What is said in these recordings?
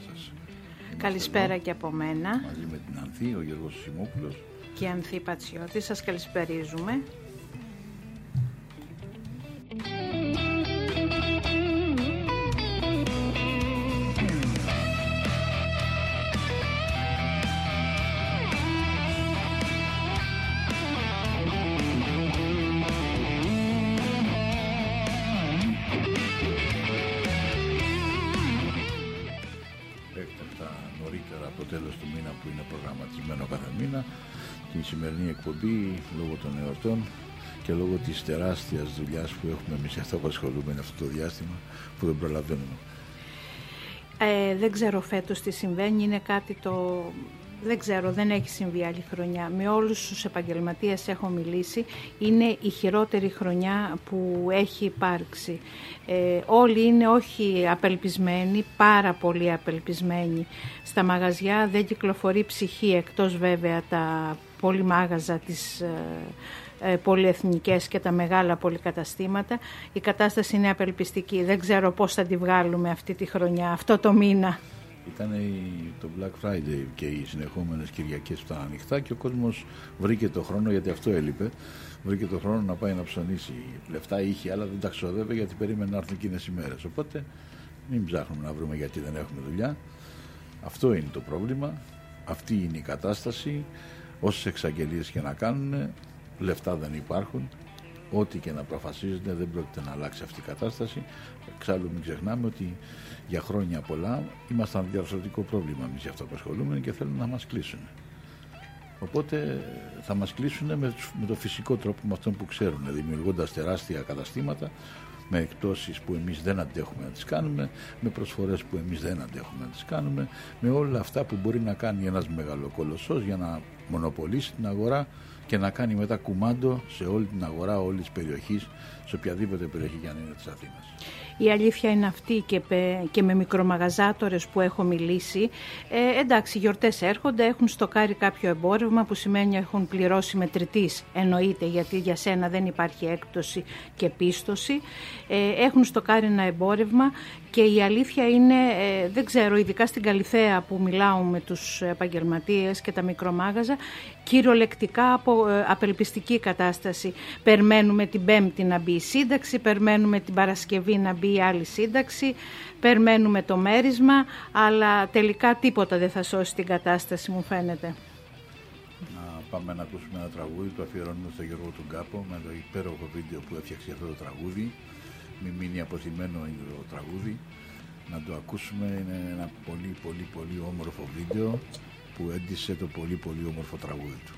σας. Καλησπέρα και από μένα. Μαζί με την Ανθή, ο Γιώργος Σιμόπουλος και Ανθή Πατσιώτη. Σας καλησπερίζουμε. τέλος του μήνα που είναι προγραμματισμένο κάθε μήνα. Και η σημερινή εκπομπή, λόγω των εορτών και λόγω της τεράστιας δουλειάς που έχουμε εμείς αυτό που ασχολούμαι αυτό το διάστημα, που δεν προλαβαίνουμε. Δεν ξέρω φέτος τι συμβαίνει, είναι κάτι το... Δεν ξέρω, δεν έχει συμβεί άλλη χρονιά. Με όλους τους επαγγελματίες έχω μιλήσει. Είναι η χειρότερη χρονιά που έχει υπάρξει. Όλοι είναι όχι απελπισμένοι, πάρα πολύ απελπισμένοι. Στα μαγαζιά δεν κυκλοφορεί ψυχή, εκτός βέβαια τα πολυμάγαζα της πολυεθνικές και τα μεγάλα πολυκαταστήματα. Η κατάσταση είναι απελπιστική. Δεν ξέρω πώς θα τη βγάλουμε αυτή τη χρονιά, αυτό το μήνα. Ήταν το Black Friday και οι συνεχόμενες Κυριακές που ήταν ανοιχτά και ο κόσμος βρήκε το χρόνο, γιατί αυτό έλειπε, βρήκε το χρόνο να πάει να ψωνίσει. Λεφτά είχε, αλλά δεν τα ξοδεύε γιατί περίμενε να έρθουν εκείνες οι μέρες. Οπότε μην ψάχνουμε να βρούμε γιατί δεν έχουμε δουλειά. Αυτό είναι το πρόβλημα, αυτή είναι η κατάσταση. Όσες εξαγγελίες και να κάνουν, λεφτά δεν υπάρχουν. Ό,τι και να προφασίζεται δεν πρόκειται να αλλάξει αυτή η κατάσταση. Εξάλλου μην ξεχνάμε ότι για χρόνια πολλά ήμασταν διαρθρωτικό πρόβλημα εμείς για αυτό που ασχολούμενοι και θέλουν να μας κλείσουν. Οπότε θα μας κλείσουν με το φυσικό τρόπο, με αυτόν που ξέρουν, δημιουργώντας τεράστια καταστήματα, με εκπτώσεις που εμείς δεν αντέχουμε να τις κάνουμε, με προσφορές που εμείς δεν αντέχουμε να τις κάνουμε, με όλα αυτά που μπορεί να κάνει ένας μεγαλοκολοσσός για να μονοπολίσει την αγορά και να κάνει μετά κουμάντο σε όλη την αγορά όλης της περιοχής, σε οποιαδήποτε περιοχή για να είναι της Αθήνας. Η αλήθεια είναι αυτή και με μικρομαγαζάτορες που έχω μιλήσει. Εντάξει, οι γιορτές έρχονται, έχουν στοκάρει κάποιο εμπόρευμα που σημαίνει έχουν πληρώσει μετρητής, εννοείται, γιατί για σένα δεν υπάρχει έκπτωση και πίστοση. Έχουν στοκάρει ένα εμπόρευμα και η αλήθεια είναι, δεν ξέρω, ειδικά στην Καλιθέα που μιλάω με τους επαγγελματίες και τα μικρομάγαζα, κυριολεκτικά από απελπιστική κατάσταση. Περιμένουμε την Πέμπτη να μπει η σύνταξη, περιμένουμε την Παρασκευή να μπει η άλλη σύνταξη, περιμένουμε το μέρισμα, αλλά τελικά τίποτα δεν θα σώσει την κατάσταση, μου φαίνεται. Να πάμε να ακούσουμε ένα τραγούδι που αφιερώνουμε στον Γιώργο του Γκάπο με το υπέροχο βίντεο που έφτιαξε αυτό το τραγούδι. Μην μείνει αποθυμένο το τραγούδι, να το ακούσουμε. Είναι ένα πολύ πολύ πολύ όμορφο βίντεο που έντυσε το πολύ πολύ όμορφο τραγούδι του.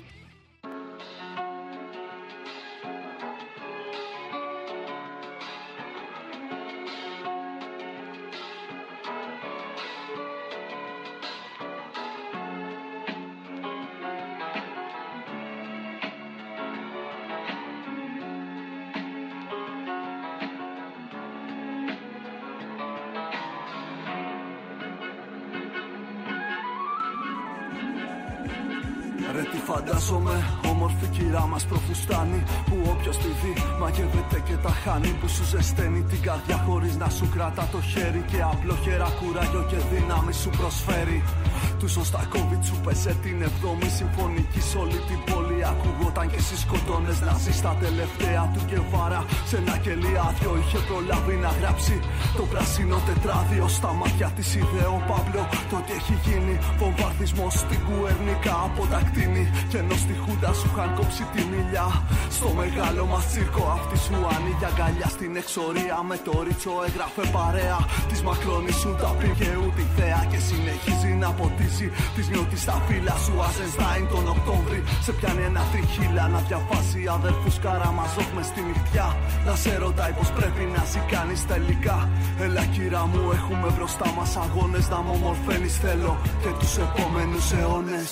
Ρε τι φαντάζομαι, όμορφη κυρά μας προφουστάνει, που όποιος τη δει μαγεύεται και τα χάνει, που σου ζεσταίνει την καρδιά χωρίς να σου κρατά το χέρι και απλόχερα κουράγιο και δύναμη σου προσφέρει. Του Σωστακόβιτς σου πέσε την 7η συμφωνική σ' όλη την πόλη. Ακούγονταν και στις σκοτώνες να ζει στα τελευταία του Γκεβάρα. Σε ένα κελί άδειο είχε προλάβει να γράψει το πράσινο τετράδιο στα μάτια της ιδεό Παύλο. Το τι έχει γίνει βομβαρδισμός στην Κουερνικά από τα κτίνη. Και ενώ στη Χούντα σου είχαν κόψει τη μιλιά, στο μεγάλο μας τσίρκο αυτή σου άνοιγε αγκαλιά. Στην εξορία με το ρίτσο έγραφε παρέα της Μακρόνης σου τα πήγε ούτε θέα. Και συνεχίζει να ποτίζει της νιώτης στα φύλλα σου. Αζενστάιν τον Οκτώβρη σε πιάνει ένα τριχύλα να διαβάσει αδερφούς Καραμαζόφ μες στη νυχτιά. Να σε ρωτάει πως πρέπει να ζει κανείς τελικά. Έλα κυρά μου, έχουμε μπροστά μας αγώνες. Να μ' ομορφαίνεις θέλω και τους επόμενους αιώνες.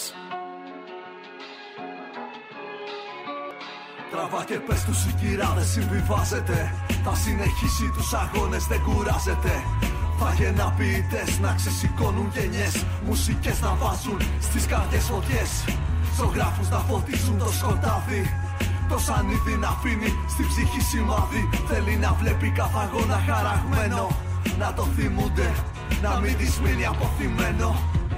Τραβά και πες τους η κυρά δεν συμβιβάζεται. Θα συνεχίσει τους αγώνες, δεν κουράζεται. Φάγε να ποιητές να ξεσηκώνουν γενιές. Μουσικές να βάζουν στις καρδιές φωτιές. Ζωγράφους να φωτίζουν το σκοτάδι. Το σανίδι να αφήνει στην ψυχή σημάδι. Θέλει να βλέπει κάθε αγώνα χαραγμένο. να το θυμούνται, να μην της μείνει αποθυμένο.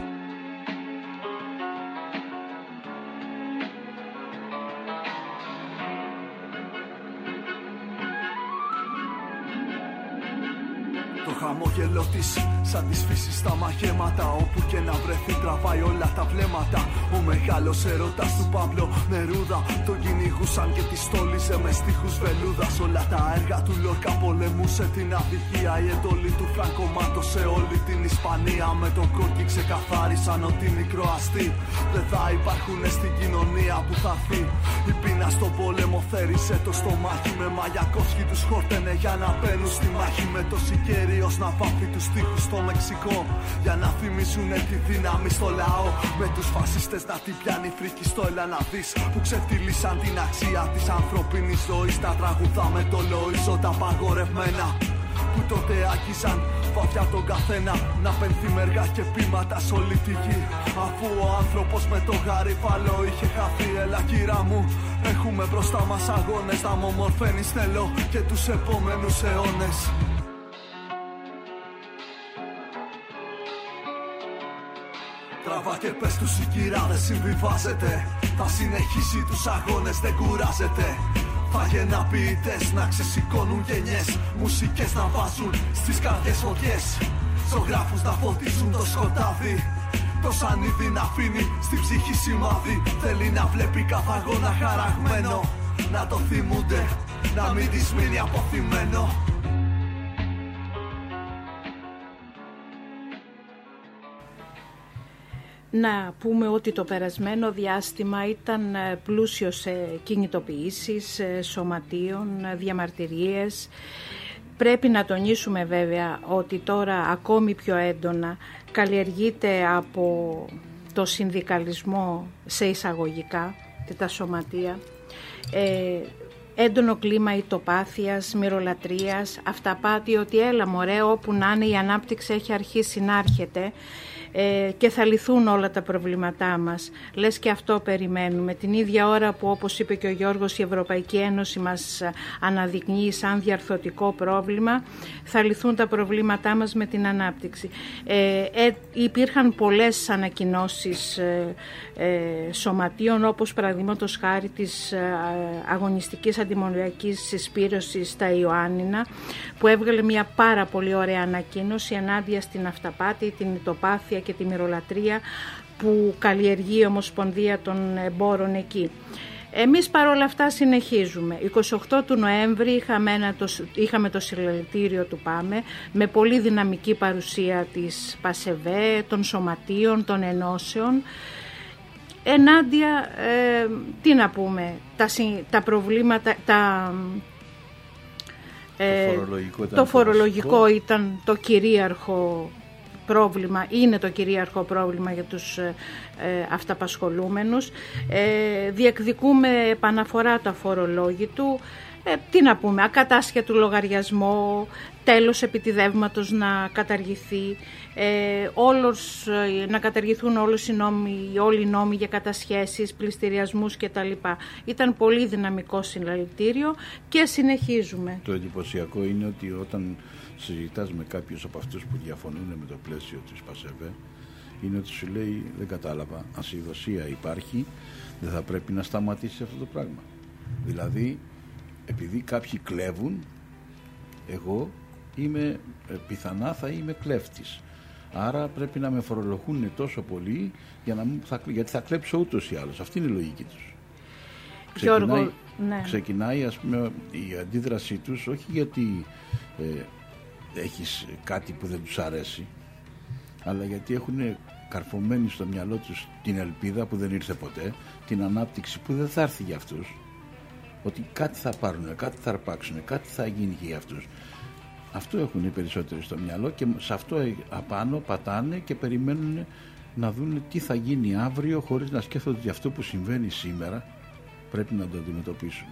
Το χαμόγελο της σαν της φύσης στα μαχαίματα, όπου και να βρεθεί τραβάει όλα τα βλέμματα. Ο μεγάλος έρωτας του Παύλο Νερούδα τον κυνηγούσαν και τη στόλιζε με στίχους βελούδας. Όλα τα έργα του Λόρκα πολεμούσε την αδικία. Η εντολή του Φράνκο μάτωσε όλη την Ισπανία. Με τον Κόρκι ξεκαθάρισαν ότι μικροαστοί δεν θα υπάρχουνε στην κοινωνία που θα έρθει. Η πείνα στον πόλεμο θέρισε το στομάχι. Με μαγιακόσχοι τους χόρτενε για να μπαίνουν στη μάχη. Με το σικέρι ως να βάφει τους τοίχους στο Μεξικό, για να θυμίζουνε τη δύναμη στο λαό. Με τους φασίστες να την πιάνει φρίκη στο έλα να δεις, που ξεφτυλίσαν την αξία της ανθρώπινης ζωής. Τα τραγουδά με το Λοΐζο τα παγορευμένα, που τότε άκησαν βαφιά τον καθένα να πενθεί μεργά και πείματα σ' όλη τη γη. Αφού ο άνθρωπος με το γαρίφαλο είχε χαθεί, έλα κύρα μου, έχουμε μπροστά μας αγώνες. Να μ' ομορφαίνεις θέλω και τους επόμενους αιώνες. Τραβά και πες τους η κυρά δεν συμβιβάζεται. Θα συνεχίσει τους αγώνες, δεν κουράζεται. Φάγε να ποιητές να ξεσηκώνουν γενιές, μουσικές να βάζουν στις καρδιές φωτιές, ζωγράφους να φωτίζουν το σκοτάδι, το σανίδι να αφήνει στη ψυχή σημάδι. Θέλει να βλέπει κάθε αγώνα χαραγμένο, να το θυμούνται, να μην της μείνει αποθυμένο. Να πούμε ότι το περασμένο διάστημα ήταν πλούσιο σε κινητοποιήσεις, σωματείων, διαμαρτυρίες. Πρέπει να τονίσουμε βέβαια ότι τώρα ακόμη πιο έντονα καλλιεργείται από το συνδικαλισμό σε εισαγωγικά τα σωματεία. Έντονο κλίμα ητοπάθειας, μυρολατρείας, αυταπάτη ότι έλα μωρέ όπου να είναι η ανάπτυξη έχει αρχίσει να έρχεται και θα λυθούν όλα τα προβλήματά μας. Λες και αυτό περιμένουμε. Την ίδια ώρα που, όπως είπε και ο Γιώργος, η Ευρωπαϊκή Ένωση μας αναδεικνύει σαν διαρθρωτικό πρόβλημα, θα λυθούν τα προβλήματά μας με την ανάπτυξη. Υπήρχαν πολλές ανακοινώσεις σωματείων, όπως παραδείγματος χάρη της αγωνιστικής αντιμονιακής συσπήρωσης στα Ιωάννινα, που έβγαλε μια πάρα πολύ ωραία ανακοίνωση ενάντια στην αυταπάτη, την ητοπάθεια και τη μυρολατρεία που καλλιεργεί η Ομοσπονδία των Εμπόρων εκεί. Εμείς παρόλα αυτά συνεχίζουμε. 28 του Νοέμβρη είχαμε το συλλαλητήριο του ΠΑΜΕ με πολύ δυναμική παρουσία της ΠΑΣΕΒΕ, των σωματείων, των ενώσεων, ενάντια, τι να πούμε, τα προβλήματα, το φορολογικό ήταν το κυρίαρχο πρόβλημα, είναι το κυρίαρχο πρόβλημα για τους αυταπασχολούμενους. Διεκδικούμε επαναφορά του αφορολόγητου, τι να πούμε, ακατάσχετου λογαριασμό, τέλος επιτιδεύματος να καταργηθεί, να καταργηθούν όλοι οι νόμοι για κατασχέσεις, πληστηριασμούς κτλ. Ήταν πολύ δυναμικό συλλαλητήριο και συνεχίζουμε. Το εντυπωσιακό είναι ότι όταν συζητάς με κάποιους από αυτούς που διαφωνούν με το πλαίσιο της ΠΑΣΕΒΕ, είναι ότι σου λέει δεν κατάλαβα, ασυδοσία υπάρχει, δεν θα πρέπει να σταματήσει αυτό το πράγμα. Δηλαδή, επειδή κάποιοι κλέβουν, εγώ πιθανά θα είμαι κλέφτης. Άρα πρέπει να με φορολογούν τόσο πολύ γιατί θα κλέψω ούτως ή άλλως. Αυτή είναι η λογική τους. Ξεκινάει ας πούμε η αντίδρασή τους όχι γιατί έχεις κάτι που δεν τους αρέσει, αλλά γιατί έχουν καρφωμένη στο μυαλό τους την ελπίδα που δεν ήρθε ποτέ, την ανάπτυξη που δεν θα έρθει για αυτούς, ότι κάτι θα πάρουν, κάτι θα αρπάξουν, κάτι θα γίνει και για αυτούς. Αυτό έχουν οι περισσότεροι στο μυαλό και σε αυτό απάνω πατάνε και περιμένουν να δουν τι θα γίνει αύριο, χωρίς να σκέφτονται ότι αυτό που συμβαίνει σήμερα πρέπει να το αντιμετωπίσουν.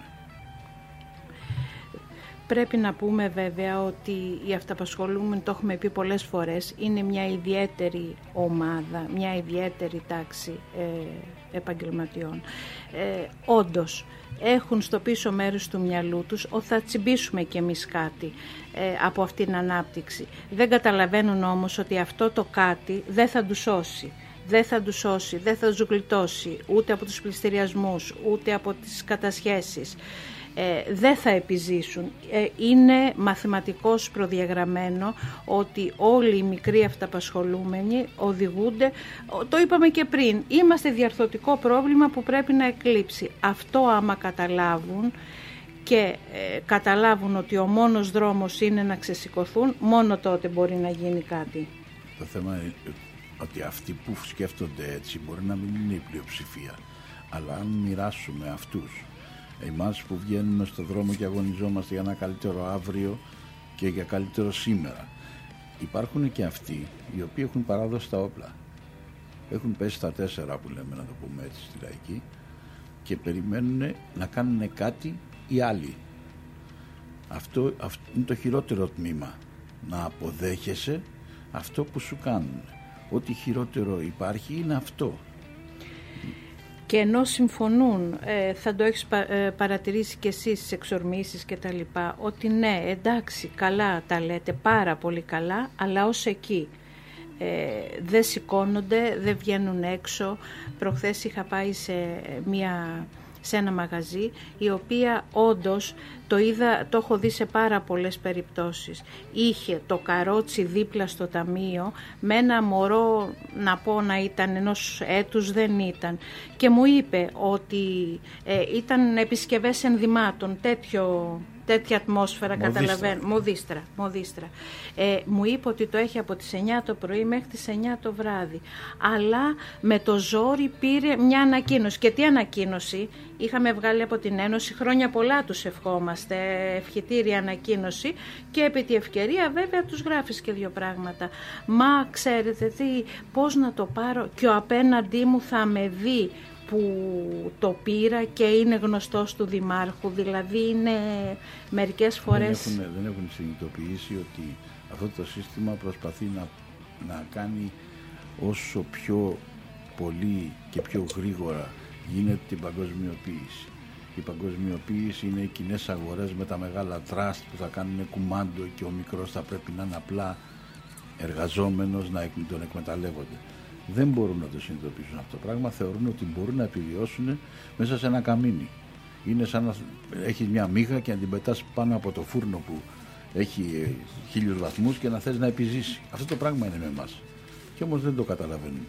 Πρέπει να πούμε βέβαια ότι οι αυταπασχολούμενοι, το έχουμε πει πολλές φορές, είναι μια ιδιαίτερη ομάδα, μια ιδιαίτερη τάξη επαγγελματιών. Όντως, έχουν στο πίσω μέρος του μυαλού τους ότι θα τσιμπήσουμε κι εμείς κάτι από αυτήν την ανάπτυξη. Δεν καταλαβαίνουν όμως ότι αυτό το κάτι δεν θα τους σώσει. Δεν θα τους σώσει, δεν θα τους γλιτώσει ούτε από τους πληστηριασμούς, ούτε από τις κατασχέσεις. Δεν θα επιζήσουν. Είναι μαθηματικώς προδιαγραμμένο ότι όλοι οι μικροί αυταπασχολούμενοι οδηγούνται, το είπαμε και πριν, είμαστε διαρθρωτικό πρόβλημα που πρέπει να εκλείψει. Αυτό άμα καταλάβουν και καταλάβουν ότι ο μόνος δρόμος είναι να ξεσηκωθούν, μόνο τότε μπορεί να γίνει κάτι. Το θέμα είναι ότι αυτοί που σκέφτονται έτσι μπορεί να μην είναι η πλειοψηφία, αλλά αν μοιράσουμε αυτούς, εμάς που βγαίνουμε στον δρόμο και αγωνιζόμαστε για ένα καλύτερο αύριο και για καλύτερο σήμερα, υπάρχουν και αυτοί οι οποίοι έχουν παράδοση στα όπλα, έχουν πέσει στα 4 που λέμε, να το πούμε έτσι στη λαϊκή, και περιμένουν να κάνουν κάτι οι άλλοι. Αυτό είναι το χειρότερο τμήμα, να αποδέχεσαι αυτό που σου κάνουν. Ό,τι χειρότερο υπάρχει είναι αυτό. Και ενώ συμφωνούν, θα το έχεις παρατηρήσει και εσείς στις εξορμήσεις και τα λοιπά, ότι ναι, εντάξει, καλά τα λέτε, πάρα πολύ καλά, αλλά ως εκεί. Δεν σηκώνονται, δεν βγαίνουν έξω. Προχθές είχα πάει σε ένα μαγαζί, η οποία όντως το έχω δει σε πάρα πολλές περιπτώσεις. Είχε το καρότσι δίπλα στο ταμείο με ένα μωρό, να πω να ήταν ενός έτους, δεν ήταν. Και μου είπε ότι ήταν επισκευές ενδυμάτων, τέτοια ατμόσφαιρα, καταλαβαίνω. Μοδίστρα. Μου είπε ότι το έχει από τις 9 το πρωί μέχρι τις 9 το βράδυ. Αλλά με το ζόρι πήρε μια ανακοίνωση. Και τι ανακοίνωση? Είχαμε βγάλει από την Ένωση, χρόνια πολλά τους ευχόμαστε, ευχητήρια ανακοίνωση, και επί τη ευκαιρία βέβαια τους γράφεις και 2 πράγματα. Μα ξέρετε τι, πώς να το πάρω, και ο απέναντί μου θα με δει που το πήρα και είναι γνωστός του Δημάρχου. Δηλαδή είναι μερικές φορές... Δεν έχουν συνειδητοποιήσει ότι αυτό το σύστημα προσπαθεί να κάνει όσο πιο πολύ και πιο γρήγορα γίνεται την παγκοσμιοποίηση. Η παγκοσμιοποίηση είναι οι κοινές αγορές με τα μεγάλα τραστ που θα κάνουν κουμάντο και ο μικρός θα πρέπει να είναι απλά εργαζόμενος να τον εκμεταλλεύονται. Δεν μπορούν να το συνειδητοποιήσουν αυτό το πράγμα, θεωρούν ότι μπορούν να επιβιώσουν μέσα σε ένα καμίνι. Είναι σαν να έχεις μια μύγα και να την πετάς πάνω από το φούρνο που έχει 1000 βαθμούς και να θες να επιζήσει. Αυτό το πράγμα είναι με εμάς. Και όμως δεν το καταλαβαίνουν.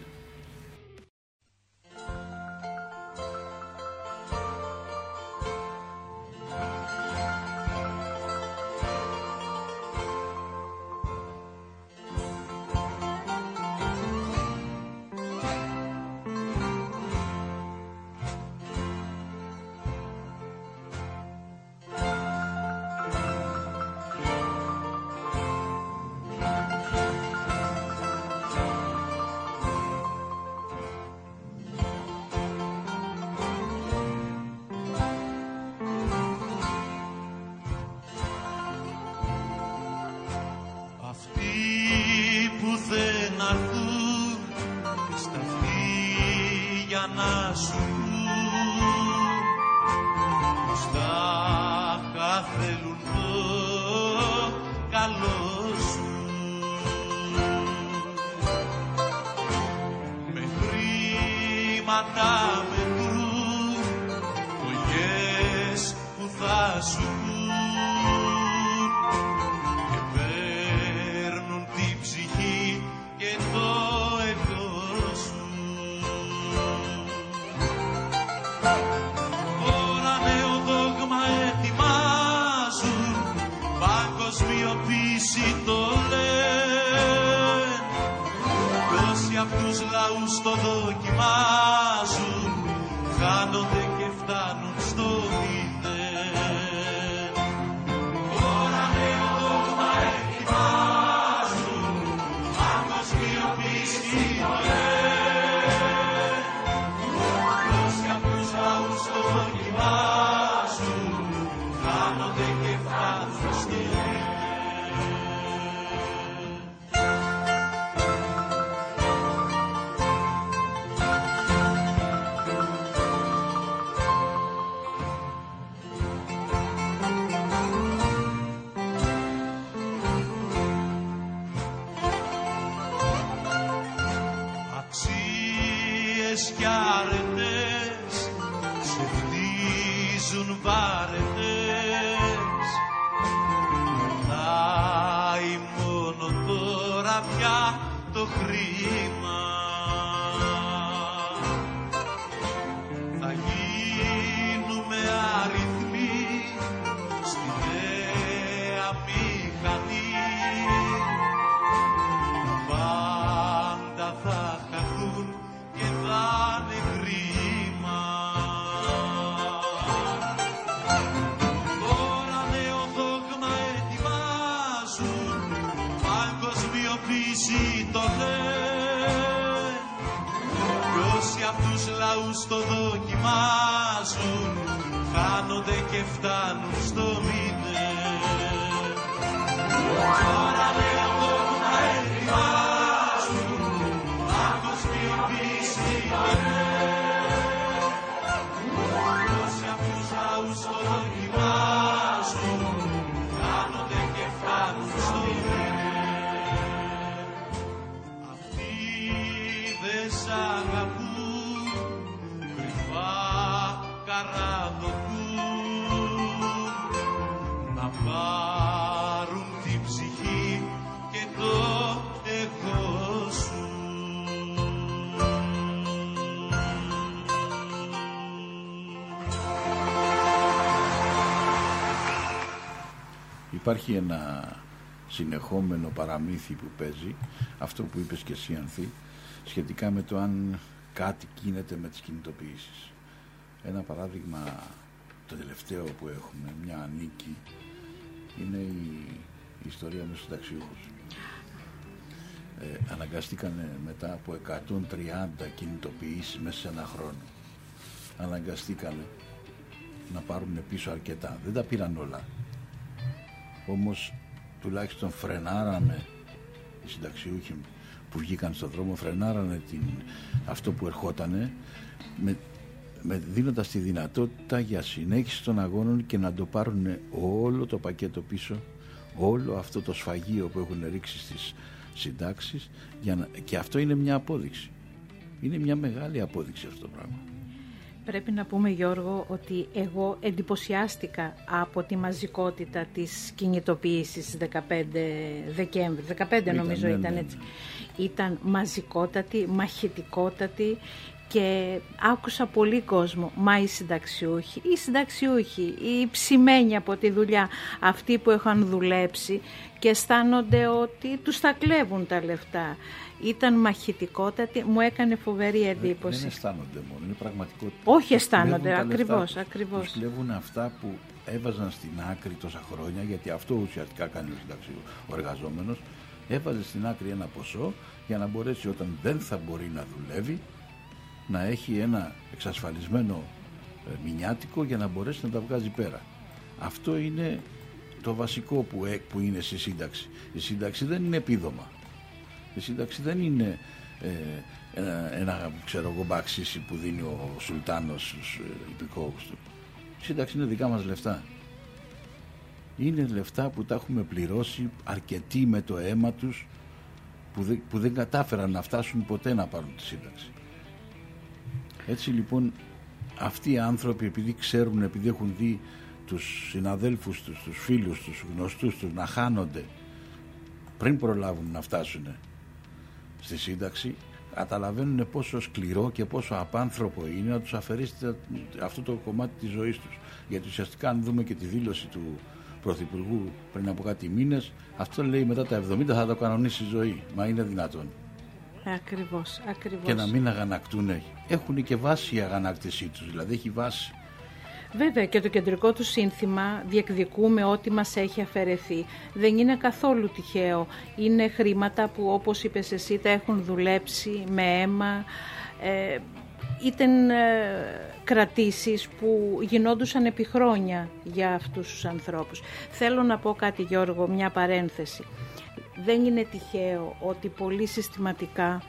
Χάνονται και φτάνουν στο μηδέν. βάρετες. Μετάει μόνο τώρα πια το χρήμα. Θα γίνουμε αριθμοί στη νέα μηχανή. Πάντα θα χαθούν και θα είναι κρίμα. Τώρα νέο δόγμα ετοιμάζουν, παγκοσμιοποίηση το λένε. Κι όσοι απ' τους λαούς το δοκιμάζουν, χάνονται και φτάνουν στο μηδέν. Τώρα νέο δόγμα ετοιμάζουν, παγκοσμιοποίηση το λένε. Κι όσοι απ' τους λαούς το δοκιμάζουν, χάνονται και φτάνουν στο μηδέν. Αυτοί δεν σ' αγαπούν, κρυφά καραδοκούν, να πάρουν την ψυχή και το εγώ σου. Υπάρχει ένα συνεχόμενο παραμύθι που παίζει, αυτό που είπες και εσύ Ανθή, σχετικά με το αν κάτι γίνεται με τις κινητοποιήσεις. Ένα παράδειγμα, το τελευταίο που έχουμε, μια νίκη, είναι η ιστορία με τους συνταξιούχους. Αναγκαστήκανε μετά από 130 κινητοποιήσεις μέσα σε ένα χρόνο, αναγκαστήκανε να πάρουν πίσω αρκετά. Δεν τα πήραν όλα, όμως τουλάχιστον φρενάρανε οι συνταξιούχοι που βγήκαν στον δρόμο, φρενάρανε αυτό που ερχότανε, δίνοντας τη δυνατότητα για συνέχιση των αγώνων και να το πάρουν όλο το πακέτο πίσω, όλο αυτό το σφαγείο που έχουν ρίξει στις συντάξεις, και αυτό είναι μια απόδειξη. Είναι μια μεγάλη απόδειξη αυτό το πράγμα. Πρέπει να πούμε, Γιώργο, ότι εγώ εντυπωσιάστηκα από τη μαζικότητα της κινητοποίησης 15 Δεκέμβρη. 15 νομίζω ήταν έτσι. Ήταν μαζικότατη, μαχητικότατη και άκουσα πολύ κόσμο. Μα οι συνταξιούχοι, οι ψημένοι από τη δουλειά, αυτοί που είχαν δουλέψει και αισθάνονται ότι τους τα κλέβουν τα λεφτά. Ήταν μαχητικότατη, μου έκανε φοβερή εντύπωση. Δεν αισθάνονται μόνο, είναι πραγματικότητα. Όχι αισθάνονται, ακριβώς. Τους κλέβουν αυτά που έβαζαν στην άκρη τόσα χρόνια, γιατί αυτό ουσιαστικά κάνει ο εργαζόμενος. Έβαζε στην άκρη ένα ποσό για να μπορέσει, όταν δεν θα μπορεί να δουλεύει, να έχει ένα εξασφαλισμένο μηνιάτικο για να μπορέσει να τα βγάζει πέρα. Αυτό είναι το βασικό που είναι στη σύνταξη. Η σύνταξη δεν είναι επίδομα. Η σύνταξη δεν είναι ένα μπαξίσι που δίνει ο Σουλτάνος στους υπηκόους του. Η σύνταξη είναι δικά μας λεφτά. Είναι λεφτά που τα έχουμε πληρώσει αρκετοί με το αίμα τους, που δεν κατάφεραν να φτάσουν ποτέ να πάρουν τη σύνταξη. Έτσι λοιπόν αυτοί οι άνθρωποι, επειδή ξέρουν, επειδή έχουν δει τους συναδέλφους τους, τους φίλους τους, γνωστούς τους να χάνονται πριν προλάβουν να φτάσουν στη σύνταξη, καταλαβαίνουν πόσο σκληρό και πόσο απάνθρωπο είναι να τους αφαιρέσει αυτό το κομμάτι της ζωής τους. Γιατί ουσιαστικά, αν δούμε και τη δήλωση του Πρωθυπουργού πριν από κάτι μήνες, αυτό λέει μετά τα 70 θα το κανονίσει η ζωή. Μα είναι δυνατόν? Ακριβώς. Και να μην αγανακτούν. Έχουν και βάση η αγανάκτησή τους, δηλαδή έχει βάση. Βέβαια, και το κεντρικό του σύνθημα, διεκδικούμε ό,τι μας έχει αφαιρεθεί, δεν είναι καθόλου τυχαίο. Είναι χρήματα που, όπως είπες εσύ, τα έχουν δουλέψει με αίμα. Ήταν κρατήσεις που γινόντουσαν επί χρόνια για αυτούς τους ανθρώπους. Θέλω να πω κάτι, Γιώργο, μια παρένθεση. Δεν είναι τυχαίο ότι πολύ συστηματικά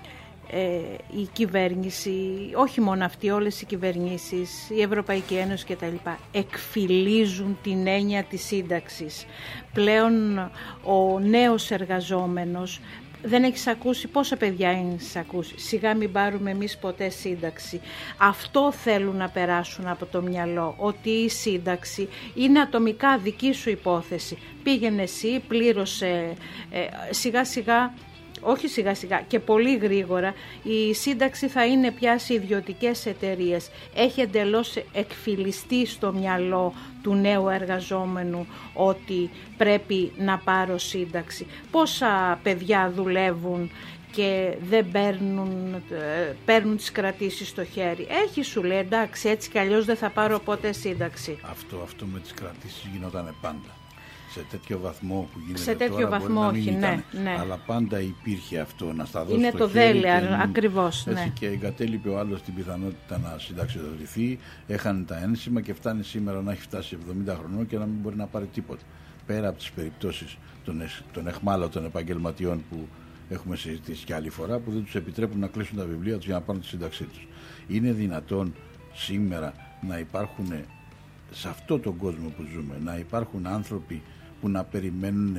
η κυβέρνηση, όχι μόνο αυτή, όλες οι κυβερνήσεις, η Ευρωπαϊκή Ένωση κτλ. Εκφυλίζουν την έννοια της σύνταξης. Πλέον ο νέος εργαζόμενος Δεν έχεις ακούσει, πόσα παιδιά έχεις ακούσει? Σιγά μην πάρουμε εμείς ποτέ σύνταξη. Αυτό θέλουν να περάσουν από το μυαλό, ότι η σύνταξη είναι ατομικά δική σου υπόθεση. Πήγαινε εσύ, πλήρωσε σιγά σιγά, όχι σιγά σιγά και πολύ γρήγορα, η σύνταξη θα είναι πια σε ιδιωτικές εταιρείες. Έχει εντελώς εκφυλιστεί στο μυαλό του νέου εργαζόμενου ότι πρέπει να πάρω σύνταξη. Πόσα παιδιά δουλεύουν και δεν παίρνουν τις κρατήσεις στο χέρι? Έχει, σου λέει, εντάξει, έτσι κι αλλιώς δεν θα πάρω ποτέ σύνταξη. Αυτό με τις κρατήσεις γινόταν πάντα. Σε τέτοιο βαθμό που γίνεται σε τέτοιο τώρα, βαθμό, όχι, ναι. Αλλά πάντα υπήρχε αυτό, να στα δώσει είναι το το δέλεαρ, ακριβώς. Έτσι, ναι. Και εγκατέλειπε ο άλλος την πιθανότητα να συνταξιοδοτηθεί, έχανε τα ένσημα και φτάνει σήμερα να έχει φτάσει 70 χρονών και να μην μπορεί να πάρει τίποτα. Πέρα από τις περιπτώσεις των εχμάλωτων επαγγελματιών που έχουμε συζητήσει και άλλη φορά, που δεν τους επιτρέπουν να κλείσουν τα βιβλία τους για να πάρουν τη σύνταξή τους. Είναι δυνατόν σήμερα να υπάρχουν, σε αυτόν τον κόσμο που ζούμε, να υπάρχουν άνθρωποι που να περιμένουν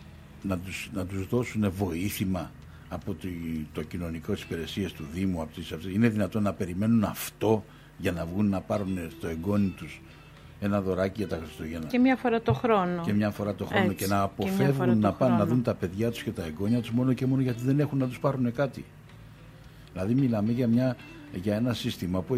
να τους δώσουν βοήθημα από το κοινωνικό της υπηρεσίας του Δήμου? Είναι δυνατόν να περιμένουν αυτό για να βγουν να πάρουν στο εγγόνι τους ένα δωράκι για τα Χριστούγεννα? Και μια φορά το χρόνο. Έτσι, και να αποφεύγουν να πάνε να δουν τα παιδιά τους και τα εγγόνια τους μόνο και μόνο γιατί δεν έχουν να τους πάρουν κάτι. Δηλαδή μιλάμε για ένα σύστημα που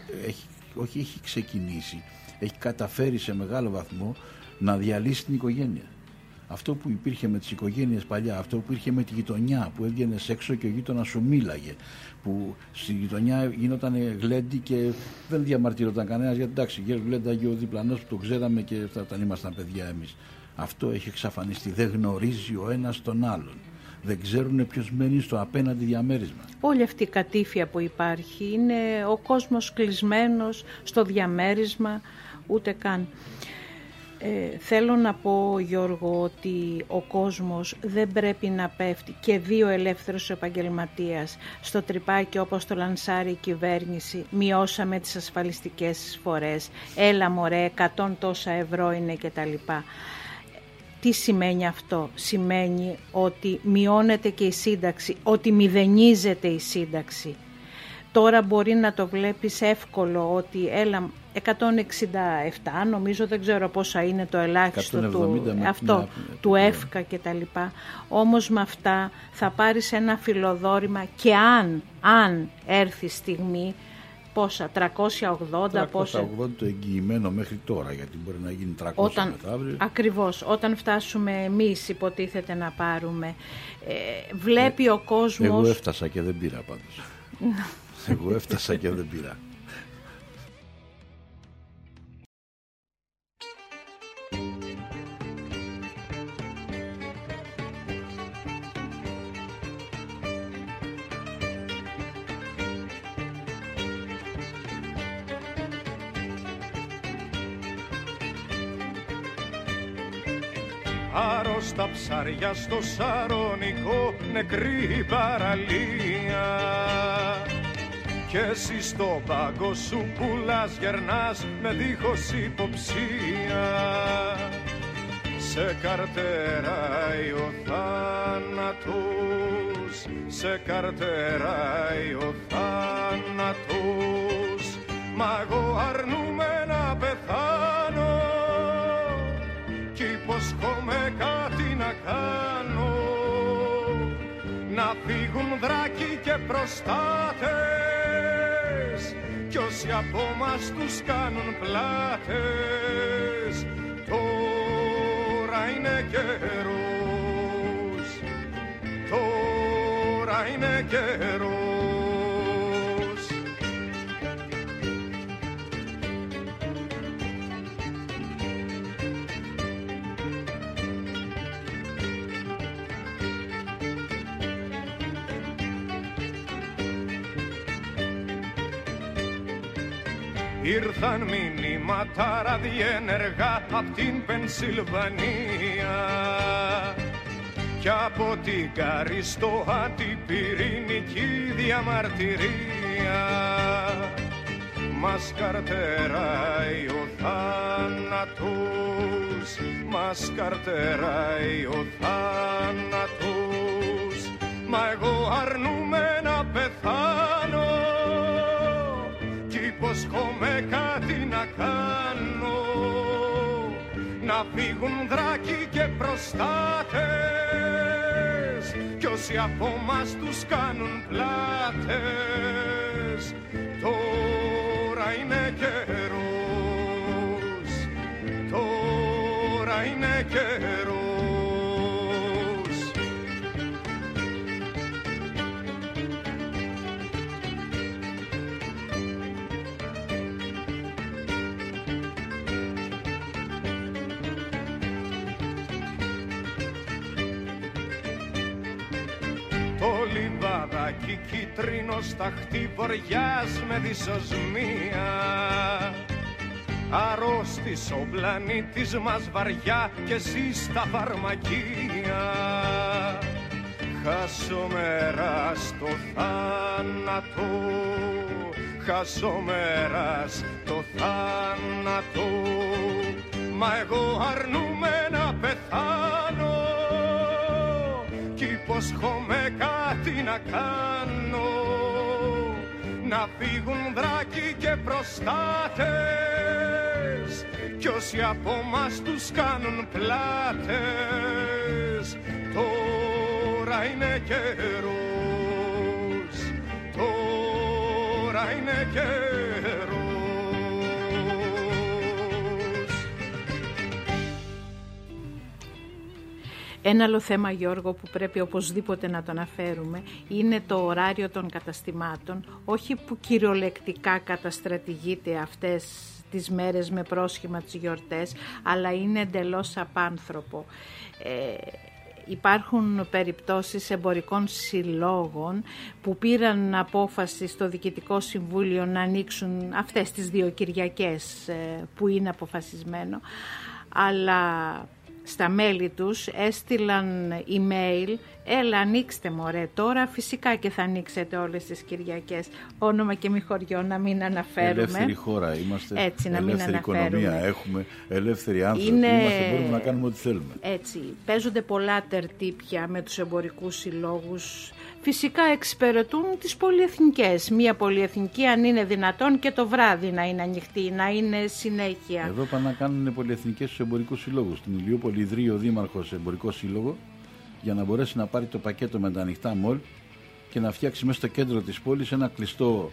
έχει ξεκινήσει, έχει καταφέρει σε μεγάλο βαθμό να διαλύσει την οικογένεια. Αυτό που υπήρχε με τις οικογένειες παλιά, αυτό που υπήρχε με τη γειτονιά, που έβγαινες έξω και ο γείτονας σου μίλαγε, που στη γειτονιά γινόταν γλέντι και δεν διαμαρτύρονταν κανένας, γιατί εντάξει, γλένταγε ο διπλανός που το ξέραμε και όταν ήμασταν παιδιά εμείς. Αυτό έχει εξαφανιστεί. Δεν γνωρίζει ο ένας τον άλλον. Δεν ξέρουν ποιος μένει στο απέναντι διαμέρισμα. Όλη αυτή η κατήφια που υπάρχει, είναι ο κόσμος κλεισμένος στο διαμέρισμα, ούτε καν. Θέλω να πω, Γιώργο, ότι ο κόσμος δεν πρέπει να πέφτει, και δύο ελεύθερους επαγγελματίας, στο τρυπάκι όπως το λανσάρει η κυβέρνηση. Μειώσαμε τις ασφαλιστικές εισφορές, έλα μωρέ, 100 τόσα ευρώ είναι κτλ. Τι σημαίνει αυτό? Σημαίνει ότι μειώνεται και η σύνταξη, ότι μηδενίζεται η σύνταξη. Τώρα μπορεί να το βλέπεις εύκολο ότι έλα 167, νομίζω, δεν ξέρω πόσα είναι το ελάχιστο του ΕΦΚΑ και τα λοιπά. Όμως με αυτά θα πάρεις ένα φιλοδόρημα και αν έρθει στιγμή, πόσα, 380 το εγγυημένο μέχρι τώρα, γιατί μπορεί να γίνει 300 μεθαύριο. Ακριβώς, όταν φτάσουμε εμείς υποτίθεται να πάρουμε, βλέπει ο κόσμος... Εγώ έφτασα και δεν πήρα πάντως. Εγώ έφτασα και δεν πήρα. Άρρωστα ψάρια στο Σαρονικό, νεκρή παραλία. Κι εσύ στο πάγκο σου πουλάς, γερνάς με δίχως υποψία. Σε καρτεράει ο θάνατος, σε καρτεράει ο θάνατος. Μα εγώ αρνούμαι να πεθάνω κι υποσχόμαι κάτι να κάνω. Να φύγουν δράκοι και προστάτες κι όσοι από μας τους κάνουν πλάτες. Τώρα είναι καιρός, τώρα είναι καιρός. Ήρθαν μηνύματα ραδιενεργά απ' την Πενσιλβανία κι από την Καριστό αντιπυρηνική διαμαρτυρία. Μας καρτεράει ο θάνατος, μας καρτεράει ο θάνατος. μα εγώ αρνούμαι να πεθάνω κι υποσχόμαι κάτι να κάνω, να φύγουν δράκοι και προστάτες κι όσοι από μας τους κάνουν πλάτες. Τώρα είναι καιρός, τώρα είναι καιρός. Λιβαδάκι κίτρινο σταχτή βοριάς με δυσοσμία, αρρώστης ο πλανήτης μας βαριά και ζει στα φαρμακεία. Χασομέρα στο θάνατο, χασομέρα στο θάνατο, μα εγώ αρνούμαι να πεθάνω κι υποσχόμαι κάτι να κάνω, να φύγουν δράκοι και προστάτες κι όσοι από μας τους κάνουν πλάτες. Τώρα είναι καιρός, τώρα είναι καιρός. Ένα άλλο θέμα, Γιώργο, που πρέπει οπωσδήποτε να το αναφέρουμε είναι το ωράριο των καταστημάτων, όχι που κυριολεκτικά καταστρατηγείται αυτές τις μέρες με πρόσχημα τις γιορτές, αλλά είναι εντελώς απάνθρωπο. Υπάρχουν περιπτώσεις εμπορικών συλλόγων που πήραν απόφαση στο Διοικητικό Συμβούλιο να ανοίξουν αυτές τις 2 Κυριακές που είναι αποφασισμένο, αλλά στα μέλη τους έστειλαν email, έλα ανοίξτε μωρέ τώρα, φυσικά και θα ανοίξετε όλες τις Κυριακές. Όνομα και μη χωριό να μην αναφέρουμε. Ελεύθερη χώρα είμαστε, έτσι, ελεύθερη οικονομία έχουμε, ελεύθεροι άνθρωποι είμαστε, μπορούμε να κάνουμε ό,τι θέλουμε. Έτσι, παίζονται πολλά τερτύπια με τους εμπορικούς συλλόγους. Φυσικά εξυπηρετούν τις πολυεθνικές. Μία πολυεθνική, αν είναι δυνατόν, και το βράδυ να είναι ανοιχτή, να είναι συνέχεια. Εδώ πάνε να κάνουν πολυεθνικές στους εμπορικούς συλλόγους. Στην Ηλιούπολη ιδρύει ο Δήμαρχος εμπορικό σύλλογο για να μπορέσει να πάρει το πακέτο με τα ανοιχτά μολ και να φτιάξει μέσα στο κέντρο της πόλης ένα κλειστό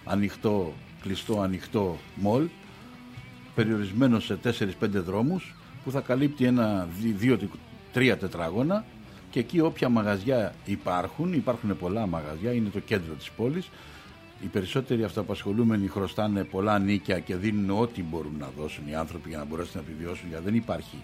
ανοιχτό μολ, περιορισμένο σε 4-5 δρόμους, που θα καλύπτει 2-3 τετράγωνα. Και εκεί όποια μαγαζιά υπάρχουν πολλά μαγαζιά, είναι το κέντρο της πόλης. Οι περισσότεροι αυτοαπασχολούμενοι χρωστάνε πολλά νίκια και δίνουν ό,τι μπορούν να δώσουν οι άνθρωποι για να μπορέσουν να επιβιώσουν, γιατί δεν υπάρχει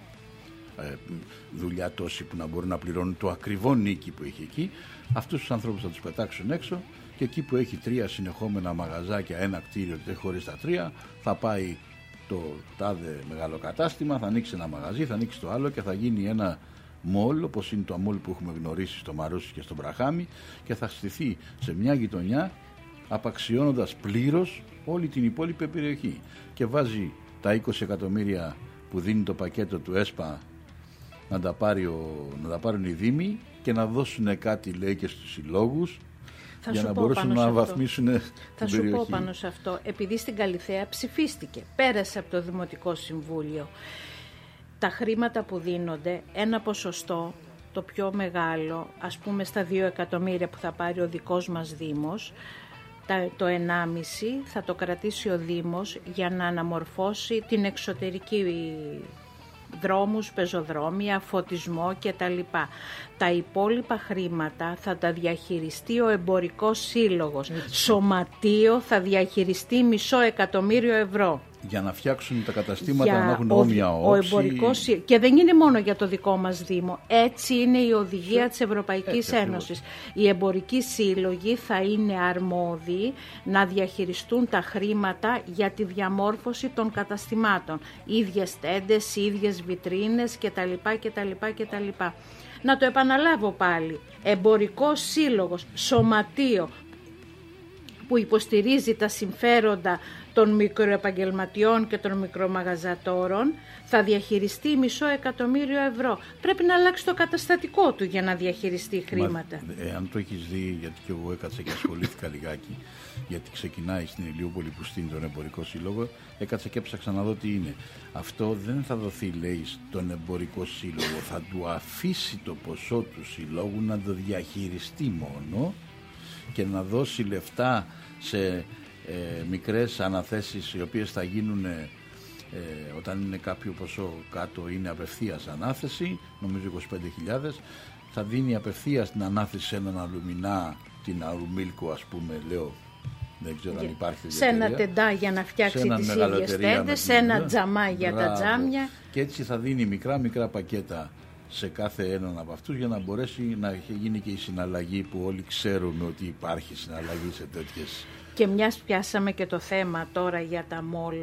δουλειά τόση που να μπορούν να πληρώνουν το ακριβό νίκη που έχει εκεί. Αυτούς τους ανθρώπους θα τους πετάξουν έξω και εκεί που έχει 3 συνεχόμενα μαγαζάκια, ένα κτίριο χωρίς τα 3, θα πάει το τάδε μεγάλο κατάστημα, θα ανοίξει ένα μαγαζί, θα ανοίξει το άλλο και θα γίνει ένα μόλ, όπως είναι το μόλ που έχουμε γνωρίσει στο Μαρούσι και στο Μπραχάμι, και θα στηθεί σε μια γειτονιά απαξιώνοντας πλήρως όλη την υπόλοιπη περιοχή και βάζει τα 20 εκατομμύρια που δίνει το πακέτο του ΕΣΠΑ να τα πάρουν οι δήμοι και να δώσουν κάτι, λέει, και στους συλλόγους για να μπορέσουν να αναβαθμίσουν την περιοχή. Θα σου πω πάνω σε αυτό, επειδή στην Καλιθέα ψηφίστηκε, πέρασε από το Δημοτικό Συμβούλιο. Τα χρήματα που δίνονται, ένα ποσοστό, το πιο μεγάλο, ας πούμε στα 2 εκατομμύρια που θα πάρει ο δικός μας Δήμος, το 1,5 θα το κρατήσει ο Δήμος για να αναμορφώσει την εξωτερική δρόμους, πεζοδρόμια, φωτισμό κτλ. Τα υπόλοιπα χρήματα θα τα διαχειριστεί ο εμπορικός σύλλογος. Σωματείο θα διαχειριστεί 500.000 ευρώ. Για να φτιάξουν τα καταστήματα να έχουν όμοια όψη. Και δεν είναι μόνο για το δικό μας Δήμο. Έτσι είναι η οδηγία της Ευρωπαϊκής Ένωσης. Οι εμπορικοί σύλλογοι θα είναι αρμόδιοι να διαχειριστούν τα χρήματα για τη διαμόρφωση των καταστημάτων. Ίδιες τέντες, ίδιες βιτρίνες κτλ. Να το επαναλάβω πάλι. Εμπορικός σύλλογος, σωματείο που υποστηρίζει τα συμφέροντα των μικροεπαγγελματιών και των μικρομαγαζατόρων θα διαχειριστεί 500.000 ευρώ. Πρέπει να αλλάξει το καταστατικό του για να διαχειριστεί χρήματα. Αν το έχεις δει, γιατί και εγώ έκατσα και ασχολήθηκα λιγάκι, γιατί ξεκινάει στην Ηλιούπολη που στείνει τον εμπορικό σύλλογο, έκατσα και έψαξα να δω τι είναι. Αυτό δεν θα δοθεί, λέει, στον εμπορικό σύλλογο, θα του αφήσει το ποσό του συλλόγου να το διαχειριστεί μόνο και να δώσει λεφτά σε μικρές αναθέσεις οι οποίες θα γίνουν όταν είναι κάποιο ποσό κάτω, είναι απευθείας ανάθεση, νομίζω 25.000, θα δίνει απευθείας την ανάθεση σε έναν αλουμινά, την Αρουμίλκο ας πούμε, λέω, δεν ξέρω αν υπάρχει σε ένα τεντά για να φτιάξει τις ίδιες τέντες, σε ένα τζαμά για τα τζάμια. Και έτσι θα δίνει μικρά πακέτα σε κάθε έναν από αυτούς για να μπορέσει να γίνει και η συναλλαγή που όλοι ξέρουμε ότι υπάρχει συναλλαγή σε τέτοιες. Και μιας πιάσαμε και το θέμα τώρα για τα μολ,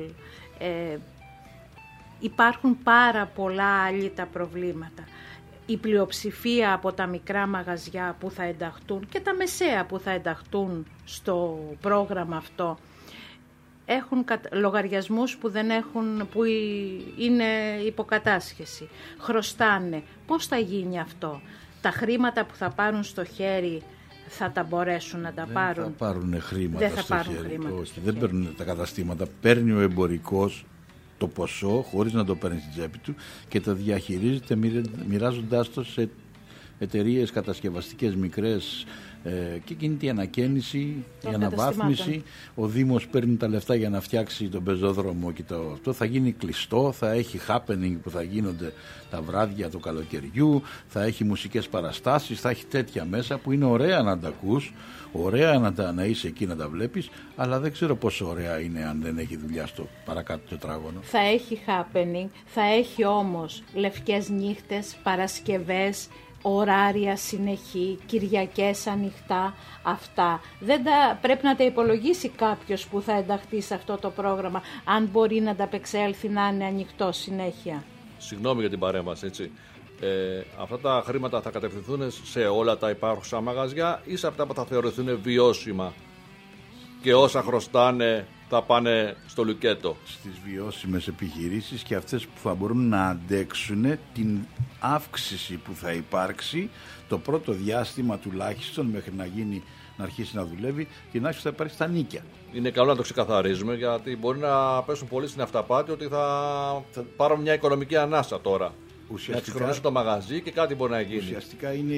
υπάρχουν πάρα πολλά άλυτα προβλήματα. Η πλειοψηφία από τα μικρά μαγαζιά που θα ενταχθούν και τα μεσαία που θα ενταχθούν στο πρόγραμμα αυτό έχουν λογαριασμούς που δεν έχουν, που είναι υποκατάσχεση. Χρωστάνε. Πώς θα γίνει αυτό? Τα χρήματα που θα πάρουν στο χέρι θα τα μπορέσουν να τα πάρουν? Δεν θα πάρουν χρήματα δεν θα στο πάρουν χέρι. Χρήματα. Όχι, δεν παίρνουν τα καταστήματα. Παίρνει ο εμπορικός το ποσό χωρίς να το παίρνει στην τσέπη του και το διαχειρίζεται μοιράζοντάς το σε εταιρείες κατασκευαστικές μικρές και γίνεται η ανακαίνιση, η αναβάθμιση. Ο Δήμος παίρνει τα λεφτά για να φτιάξει τον πεζόδρομο και αυτό θα γίνει κλειστό, θα έχει happening που θα γίνονται τα βράδια του καλοκαιριού, θα έχει μουσικές παραστάσεις, θα έχει τέτοια μέσα που είναι ωραία να τα ακούς, ωραία να είσαι εκεί να τα βλέπεις, αλλά δεν ξέρω πόσο ωραία είναι αν δεν έχει δουλειά στο παρακάτω τετράγωνο. Θα έχει happening, θα έχει όμως λευκές νύχτες, Παρασκευές, ωράρια συνεχή, Κυριακές ανοιχτά, αυτά. Δεν πρέπει να τα υπολογίσει κάποιος που θα ενταχθεί σε αυτό το πρόγραμμα, αν μπορεί να ανταπεξέλθει να είναι ανοιχτό συνέχεια. Συγγνώμη για την παρέμβαση, έτσι. Αυτά τα χρήματα θα κατευθυνθούν σε όλα τα υπάρχουσα μαγαζιά ή σε αυτά που θα θεωρηθούν βιώσιμα και όσα χρωστάνε θα πάνε στο λουκέτο? Στις βιώσιμες επιχειρήσεις και αυτές που θα μπορούν να αντέξουν την αύξηση που θα υπάρξει το πρώτο διάστημα τουλάχιστον μέχρι να αρχίσει να δουλεύει, την αύξηση θα υπάρξει στα νίκια. Είναι καλό να το ξεκαθαρίζουμε, γιατί μπορεί να πέσουν πολλοί στην αυταπάτη ότι θα πάρουν μια οικονομική ανάσα τώρα. Να εξυγχρονίσουν το μαγαζί και κάτι μπορεί να γίνει. Ουσιαστικά είναι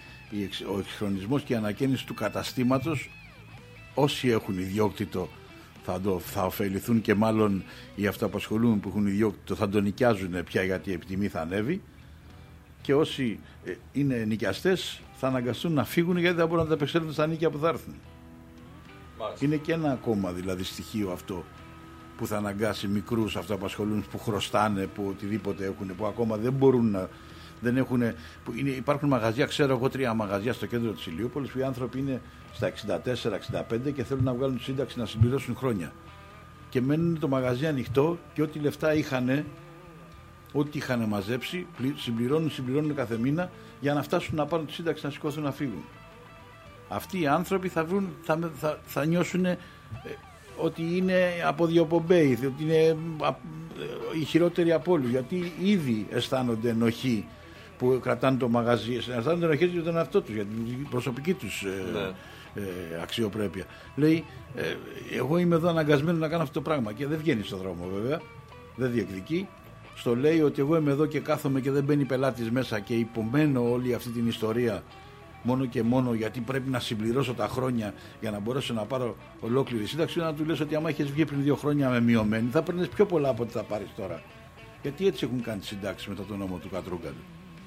ο εξυγχρονισμός και η ανακαίνιση του καταστήματος. Όσοι έχουν ιδιόκτητο θα ωφεληθούν και μάλλον οι αυτοαπασχολούμενοι που έχουν ιδιόκτητο θα τον νοικιάζουν πια, γιατί η επιτιμή θα ανέβει, και όσοι είναι νοικιαστές θα αναγκαστούν να φύγουν γιατί δεν μπορούν να τα επεξέλθουν στα νίκια που θα έρθουν. Μάλιστα. Είναι και ένα ακόμα δηλαδή στοιχείο αυτό που θα αναγκάσει μικρούς αυτοαπασχολούμενους που χρωστάνε, που οτιδήποτε έχουν, που ακόμα δεν μπορούν να... Δεν έχουν, υπάρχουν μαγαζιά, ξέρω εγώ 3 μαγαζιά στο κέντρο της Ηλιούπολης που οι άνθρωποι είναι στα 64-65 και θέλουν να βγάλουν σύνταξη να συμπληρώσουν χρόνια. Και μένουν το μαγαζί ανοιχτό και ό,τι λεφτά ό,τι είχαν μαζέψει, συμπληρώνουν κάθε μήνα για να φτάσουν να πάρουν τη σύνταξη, να σηκώθουν να φύγουν. Αυτοί οι άνθρωποι θα νιώσουν ότι είναι αποδιοπομπαίοι, ότι είναι οι χειρότεροι από όλους, γιατί ήδη αισθάνονται ενοχή που κρατάνε το μαγαζί, αισθάνονται ενοχή για τον εαυτό τους, για την προσωπική τους αξιοπρέπεια. Λέει, εγώ είμαι εδώ αναγκασμένο να κάνω αυτό το πράγμα, και δεν βγαίνει στον δρόμο βέβαια, δεν διεκδικεί. Στο λέει ότι εγώ είμαι εδώ και κάθομαι και δεν μπαίνει πελάτης μέσα και υπομένω όλη αυτή την ιστορία μόνο και μόνο γιατί πρέπει να συμπληρώσω τα χρόνια για να μπορέσω να πάρω ολόκληρη σύνταξη. Να του λες ότι άμα έχεις βγει πριν 2 χρόνια με μειωμένη, θα παίρνεις πιο πολλά από ό,τι θα πάρεις τώρα. Γιατί έτσι έχουν κάνει τις συντάξεις μετά τον νόμο του Κατρούγκαλου.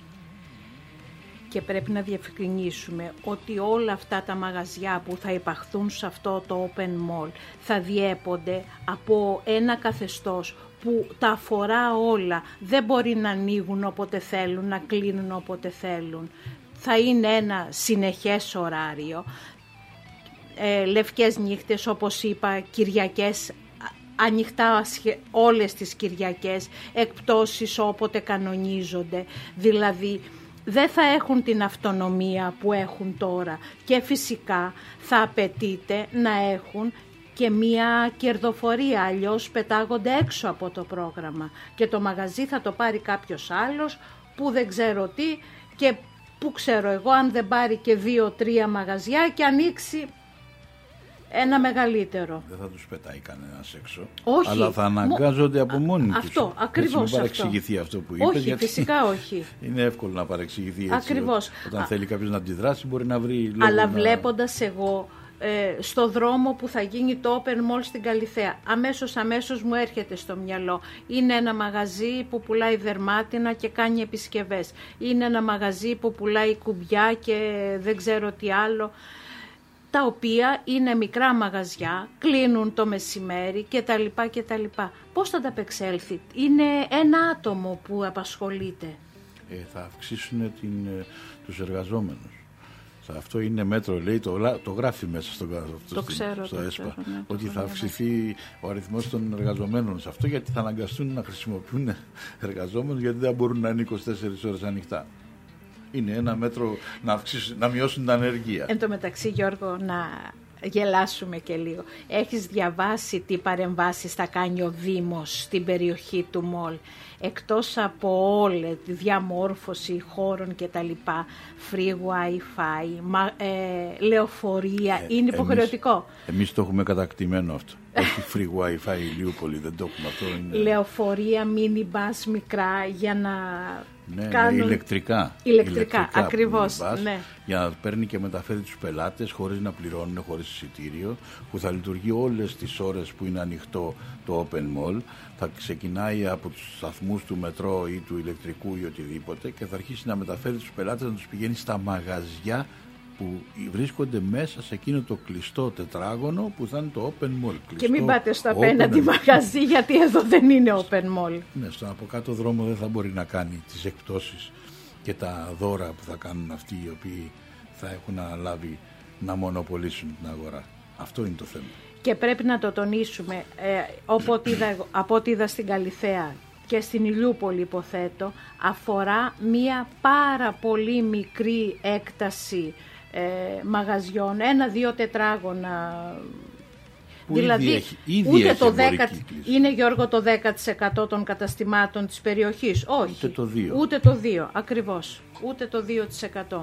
Και πρέπει να διευκρινίσουμε ότι όλα αυτά τα μαγαζιά που θα υπαχθούν σε αυτό το open mall θα διέπονται από ένα καθεστώς που τα αφορά όλα. Δεν μπορεί να ανοίγουν όποτε θέλουν, να κλείνουν όποτε θέλουν. Θα είναι ένα συνεχές ωράριο, λευκές νύχτες, όπως είπα, Κυριακές ανοιχτά όλες τις Κυριακές, εκπτώσεις όποτε κανονίζονται, δηλαδή δεν θα έχουν την αυτονομία που έχουν τώρα και φυσικά θα απαιτείται να έχουν και μία κερδοφορία, αλλιώς πετάγονται έξω από το πρόγραμμα και το μαγαζί θα το πάρει κάποιος άλλος που δεν ξέρω τι και που ξέρω εγώ αν δεν πάρει και 2-3 μαγαζιά και ανοίξει ένα μεγαλύτερο. Δεν θα τους πετάει κανένας έξω. Όχι. Αλλά θα αναγκάζονται από μόνοι τους. Αυτό, ακριβώς. Έτσι, μην παρεξηγηθεί αυτό που είπες. Όχι, γιατί φυσικά όχι. Είναι εύκολο να παρεξηγηθεί έτσι. Ακριβώς. Όταν θέλει κάποιος να αντιδράσει μπορεί να βρει λόγο. Αλλά βλέποντας εγώ στο δρόμο που θα γίνει το Open Mall στην Καλιθέα, αμέσως μου έρχεται στο μυαλό. Είναι ένα μαγαζί που πουλάει δερμάτινα και κάνει επισκευές. Είναι ένα μαγαζί που πουλάει κουμπιά και δεν ξέρω τι άλλο, τα οποία είναι μικρά μαγαζιά, κλείνουν το μεσημέρι κτλ. Πώς θα ανταπεξέλθει? Είναι ένα άτομο που απασχολείται. Θα αυξήσουν τους εργαζόμενους. Αυτό είναι μέτρο, λέει, το γράφει μέσα στο ΕΣΠΑ, ναι, ότι θα αυξηθεί ο αριθμός των εργαζομένων σε αυτό, γιατί θα αναγκαστούν να χρησιμοποιούν εργαζόμενους, γιατί δεν μπορούν να είναι 24 ώρες ανοιχτά. Είναι ένα μέτρο να μειώσουν την ανεργία. Εν τω μεταξύ, Γιώργο, να γελάσουμε και λίγο. Έχεις διαβάσει τι παρεμβάσεις θα κάνει ο Δήμος στην περιοχή του Μολ? Εκτός από όλη τη διαμόρφωση χώρων και τα λοιπά, free wifi, λεωφορεία, είναι υποχρεωτικό. Εμείς το έχουμε κατακτημένο αυτό. Όχι free wifi Ηλιούπολη, δεν το έχουμε αυτό. Είναι... Λεωφορεία, mini bus μικρά για να κάνουν... ηλεκτρικά, ακριβώς. Ναι. Για να παίρνει και μεταφέρει τους πελάτες χωρίς να πληρώνουν, χωρίς εισιτήριο, που θα λειτουργεί όλες τις ώρες που είναι ανοιχτό το Open Mall. Θα ξεκινάει από τους σταθμούς του μετρό ή του ηλεκτρικού ή οτιδήποτε και θα αρχίσει να μεταφέρει τους πελάτες, να τους πηγαίνει στα μαγαζιά που βρίσκονται μέσα σε εκείνο το κλειστό τετράγωνο που θα είναι το Open Mall. Και μην πάτε στο απέναντι μαγαζί, γιατί εδώ δεν είναι Open Mall. Ναι, στον από κάτω δρόμο δεν θα μπορεί να κάνει τις εκπτώσεις και τα δώρα που θα κάνουν αυτοί οι οποίοι θα έχουν αναλάβει να την αγορά. Αυτό είναι το θέμα. Και πρέπει να το τονίσουμε, από ό,τι είδα στην Καλιθέα και στην Ηλιούπολη υποθέτω, αφορά μία πάρα πολύ μικρή έκταση μαγαζιών, 1-2 τετράγωνα. Που δηλαδή ήδη ούτε έχει το 10%, είναι, Γιώργο, το 10% των καταστημάτων της περιοχής. Όχι, ούτε το 2%, ακριβώς, ούτε το 2%.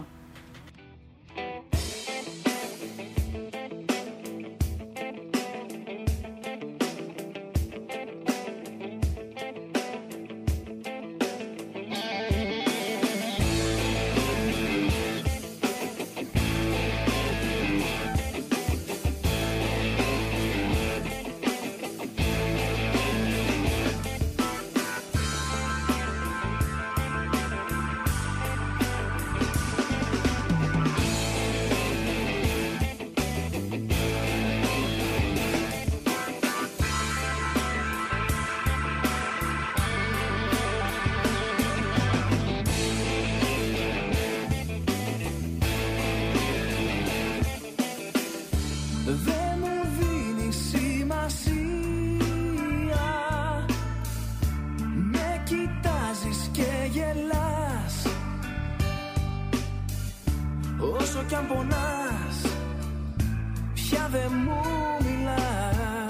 Όσο κι αν πονάς, πια δεν μου μιλάς.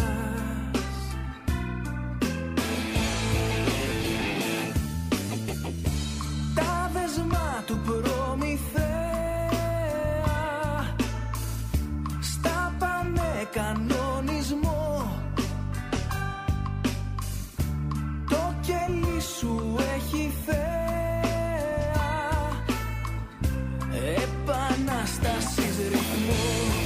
Τα δεσμά του Προμηθέα στα πάνε κανονισμό. Το κελί σου έχει θέα. Επανάστασης ρυθμό.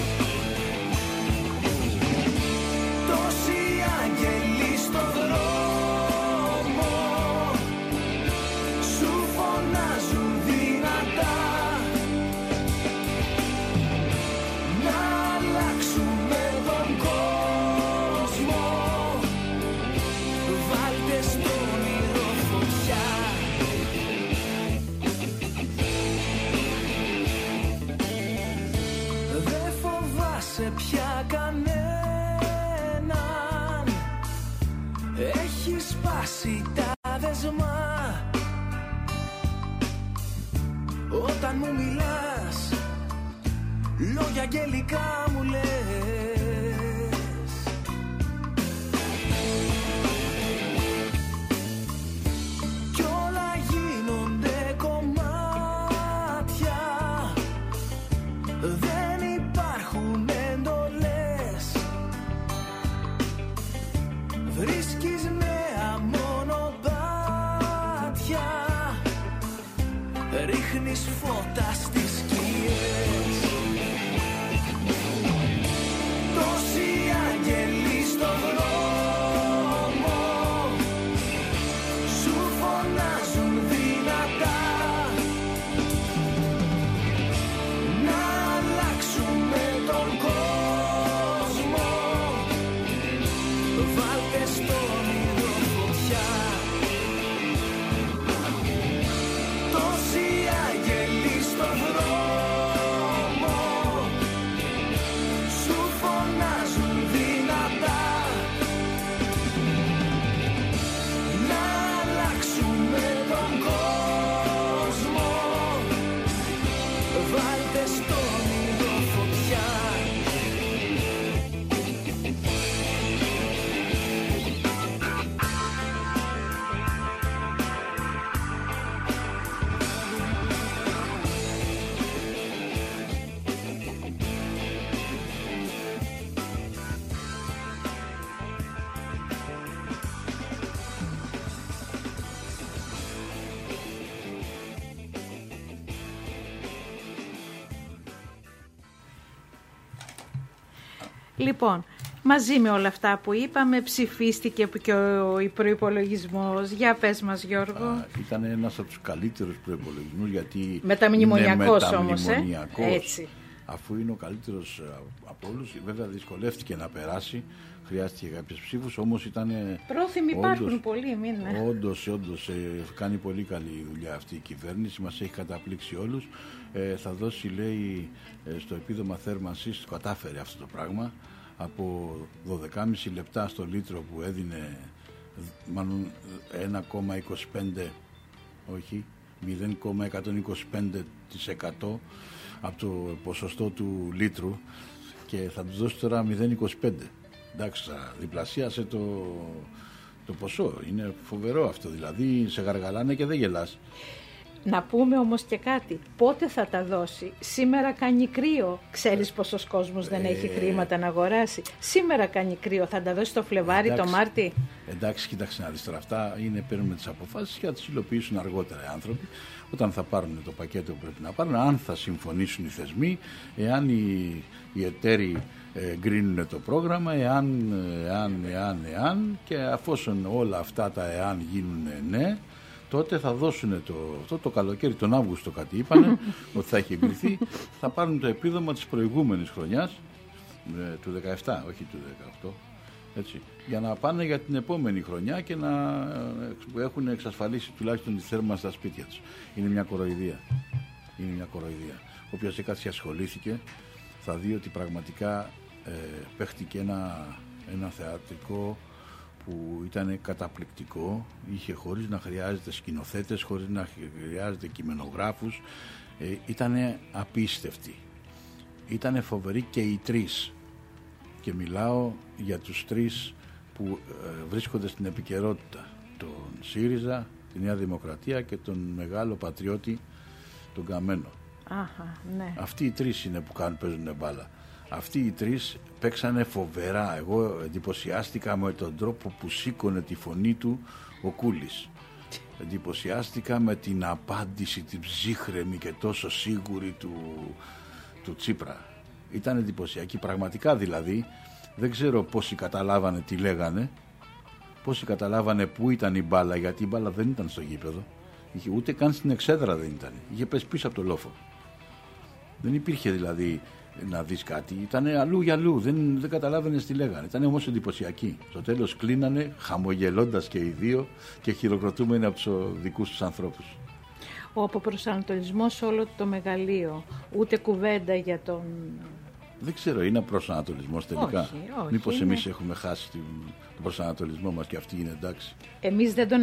Τόσοι άγγελοι στο δρόμο σου φωνάζουν δυνατά να αλλάξουμε τον κόσμο. Βάλτε στο όνειρο φωτιά. Σε πια κανέναν, έχει σπάσει τα δεσμά. Όταν μου μιλάς, λόγια αγγελικά μου λες. ρίχνεις φώτα στις σκιές. Τόσοι άγγελοι στο δρόμο σου φωνάζουν δυνατά να αλλάξουμε τον κόσμο. Βάλτε στο όνειρο φωτιά. Τόσοι άγγελοι στο δρόμο σου φωνάζουν δυνατά να αλλάξουμε τον κόσμο. Βάλτε στο όνειρο φωτιά. Λοιπόν, μαζί με όλα αυτά που είπαμε, ψηφίστηκε και ο προϋπολογισμός. Για πες μας, Γιώργο. Ήταν ένας από τους καλύτερους προϋπολογισμούς, γιατί μεταμνημονιακός όμως, έτσι. Αφού είναι ο καλύτερος από όλους, βέβαια δυσκολεύτηκε να περάσει, χρειάστηκε κάποιες ψήφους, όμως ήταν... Πρόθυμοι υπάρχουν πολλοί, Όντως, κάνει πολύ καλή δουλειά αυτή η κυβέρνηση, μας έχει καταπλήξει όλους. Θα δώσει, λέει, στο επίδομα θέρμανσης, κατάφερε αυτό το πράγμα, από 12,5 λεπτά στο λίτρο που έδινε, μάλλον 1,25, όχι, 0,125% από το ποσοστό του λίτρου, και θα τους δώσει τώρα 0,25. Εντάξει, διπλασίασε το ποσό. Είναι φοβερό αυτό, δηλαδή σε γαργαλάνε και δεν γελάς. Να πούμε όμως και κάτι. Πότε θα τα δώσει? Σήμερα κάνει κρύο. Ξέρεις πόσος κόσμος δεν έχει χρήματα να αγοράσει? Σήμερα κάνει κρύο. Θα τα δώσει το Φλεβάρι, το Μάρτι? Εντάξει, κοίταξε να δεις τώρα. Αυτά παίρνουμε τις αποφάσεις και θα τις υλοποιήσουν αργότερα οι άνθρωποι, όταν θα πάρουν το πακέτο που πρέπει να πάρουν, αν θα συμφωνήσουν οι θεσμοί, εάν οι εταίροι γκρίνουν το πρόγραμμα, εάν, και αφόσον όλα αυτά τα εάν γίνουν ναι, τότε θα δώσουν το καλοκαίρι, τον Αύγουστο κάτι είπανε, ότι θα έχει εγκριθεί, θα πάρουν το επίδομα της προηγούμενης χρονιάς, του 17, όχι του 18, έτσι, για να πάνε για την επόμενη χρονιά και να έχουν εξασφαλίσει τουλάχιστον τη θέρμανση στα σπίτια τους. Είναι μια κοροϊδία. Όποιος έκατσε ασχολήθηκε θα δει ότι πραγματικά παίχτηκε ένα θεατρικό που ήταν καταπληκτικό, είχε χωρίς να χρειάζεται σκηνοθέτες, χωρίς να χρειάζεται κειμενογράφους, ήταν απίστευτη. Ήταν φοβεροί και οι τρεις, και μιλάω για τους τρεις που βρίσκονται στην επικαιρότητα, τον ΣΥΡΙΖΑ, τη Νέα Δημοκρατία και τον μεγάλο πατριώτη, τον Καμένο. Ναι. Αυτοί οι τρεις είναι που παίζουν μπάλα. Αυτοί οι τρεις παίξανε φοβερά. Εγώ εντυπωσιάστηκα με τον τρόπο που σήκωνε τη φωνή του ο Κούλης. Εντυπωσιάστηκα με την απάντηση, την ψύχρεμη και τόσο σίγουρη του Τσίπρα. Ήταν εντυπωσιακή πραγματικά, δηλαδή. Δεν ξέρω πόσοι καταλάβανε τι λέγανε, πόσοι καταλάβανε πού ήταν η μπάλα, γιατί η μπάλα δεν ήταν στο γήπεδο, ούτε καν στην εξέδρα δεν ήταν, είχε πέσει πίσω από το λόφο. Δεν υπήρχε δηλαδή να δεις κάτι, ήταν αλλού για αλλού, δεν καταλάβαινες τι λέγανε, ήταν όμως εντυπωσιακοί. Στο τέλος κλείνανε χαμογελώντας και οι δύο και χειροκροτούμενοι από τους δικούς τους ανθρώπους. Ο αποπροσανατολισμός όλο το μεγαλείο, ούτε κουβέντα για τον... Δεν ξέρω, είναι προσανατολισμός τελικά? Όχι, μήπως είναι... εμείς έχουμε χάσει τον προσανατολισμό μας και αυτοί είναι εντάξει? Εμείς δεν